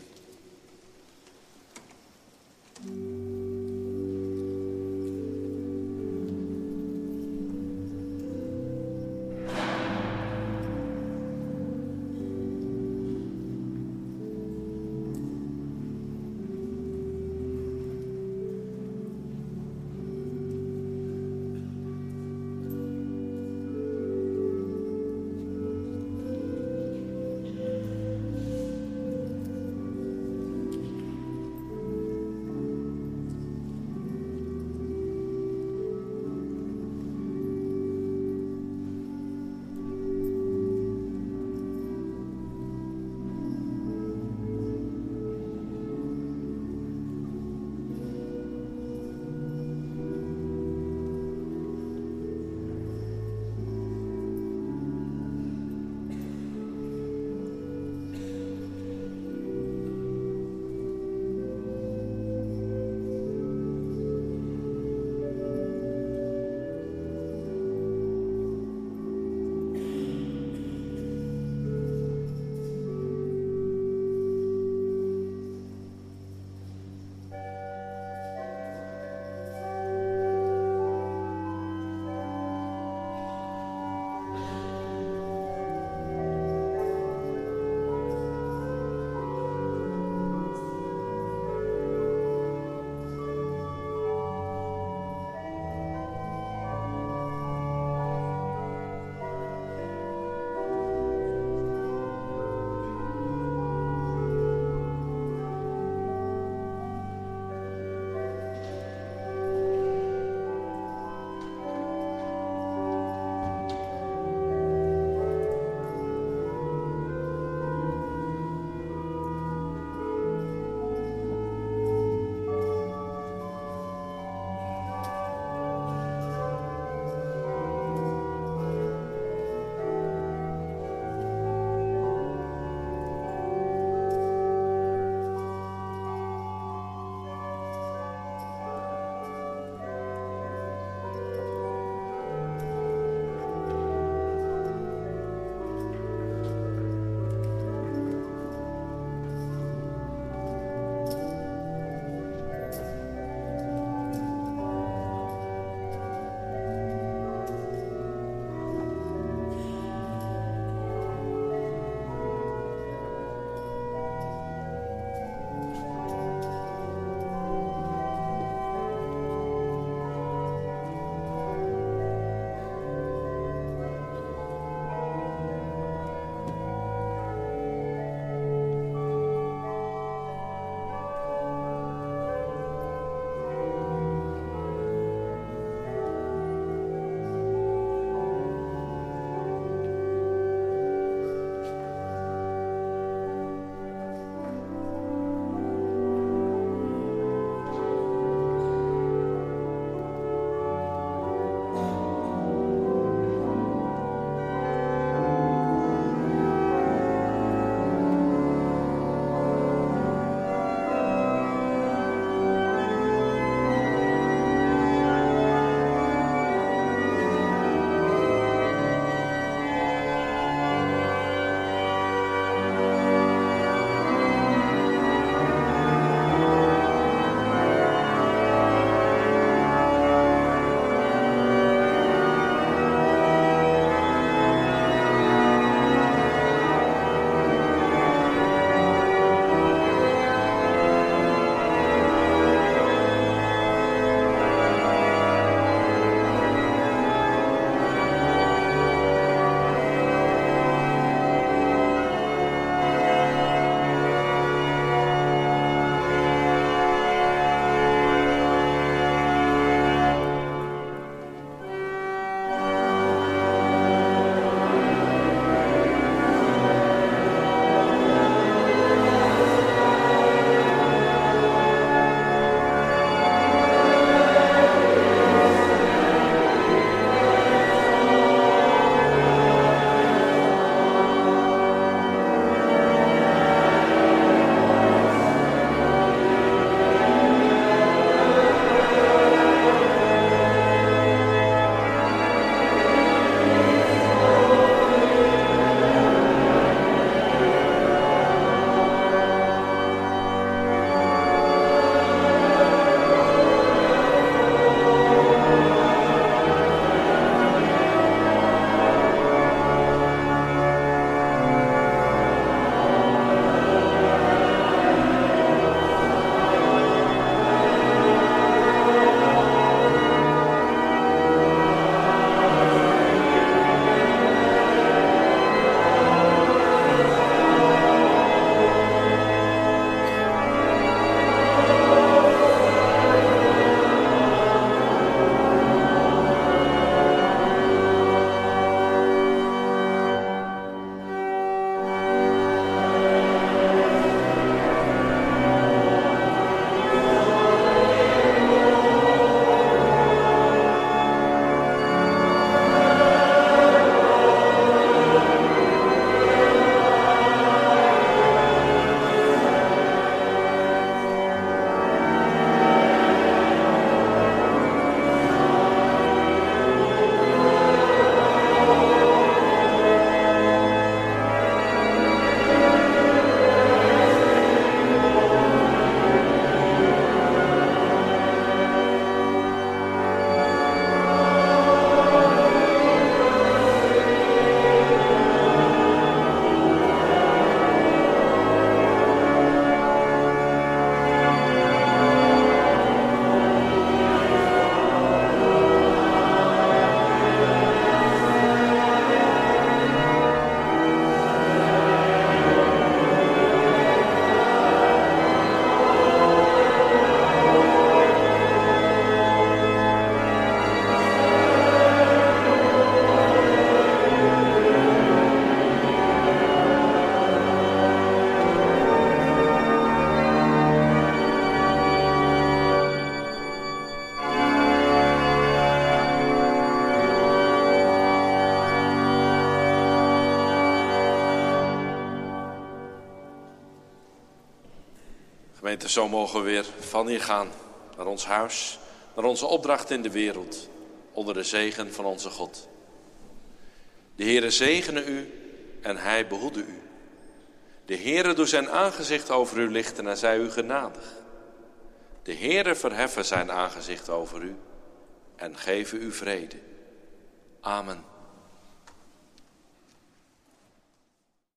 Gemeente, zo mogen we weer van hier gaan naar ons huis, naar onze opdracht in de wereld, onder de zegen van onze God. De Heere zegene u en hij behoede u. De Heere doet zijn aangezicht over u lichten en zij u genadig. De Heere verheffen zijn aangezicht over u en geven u vrede. Amen.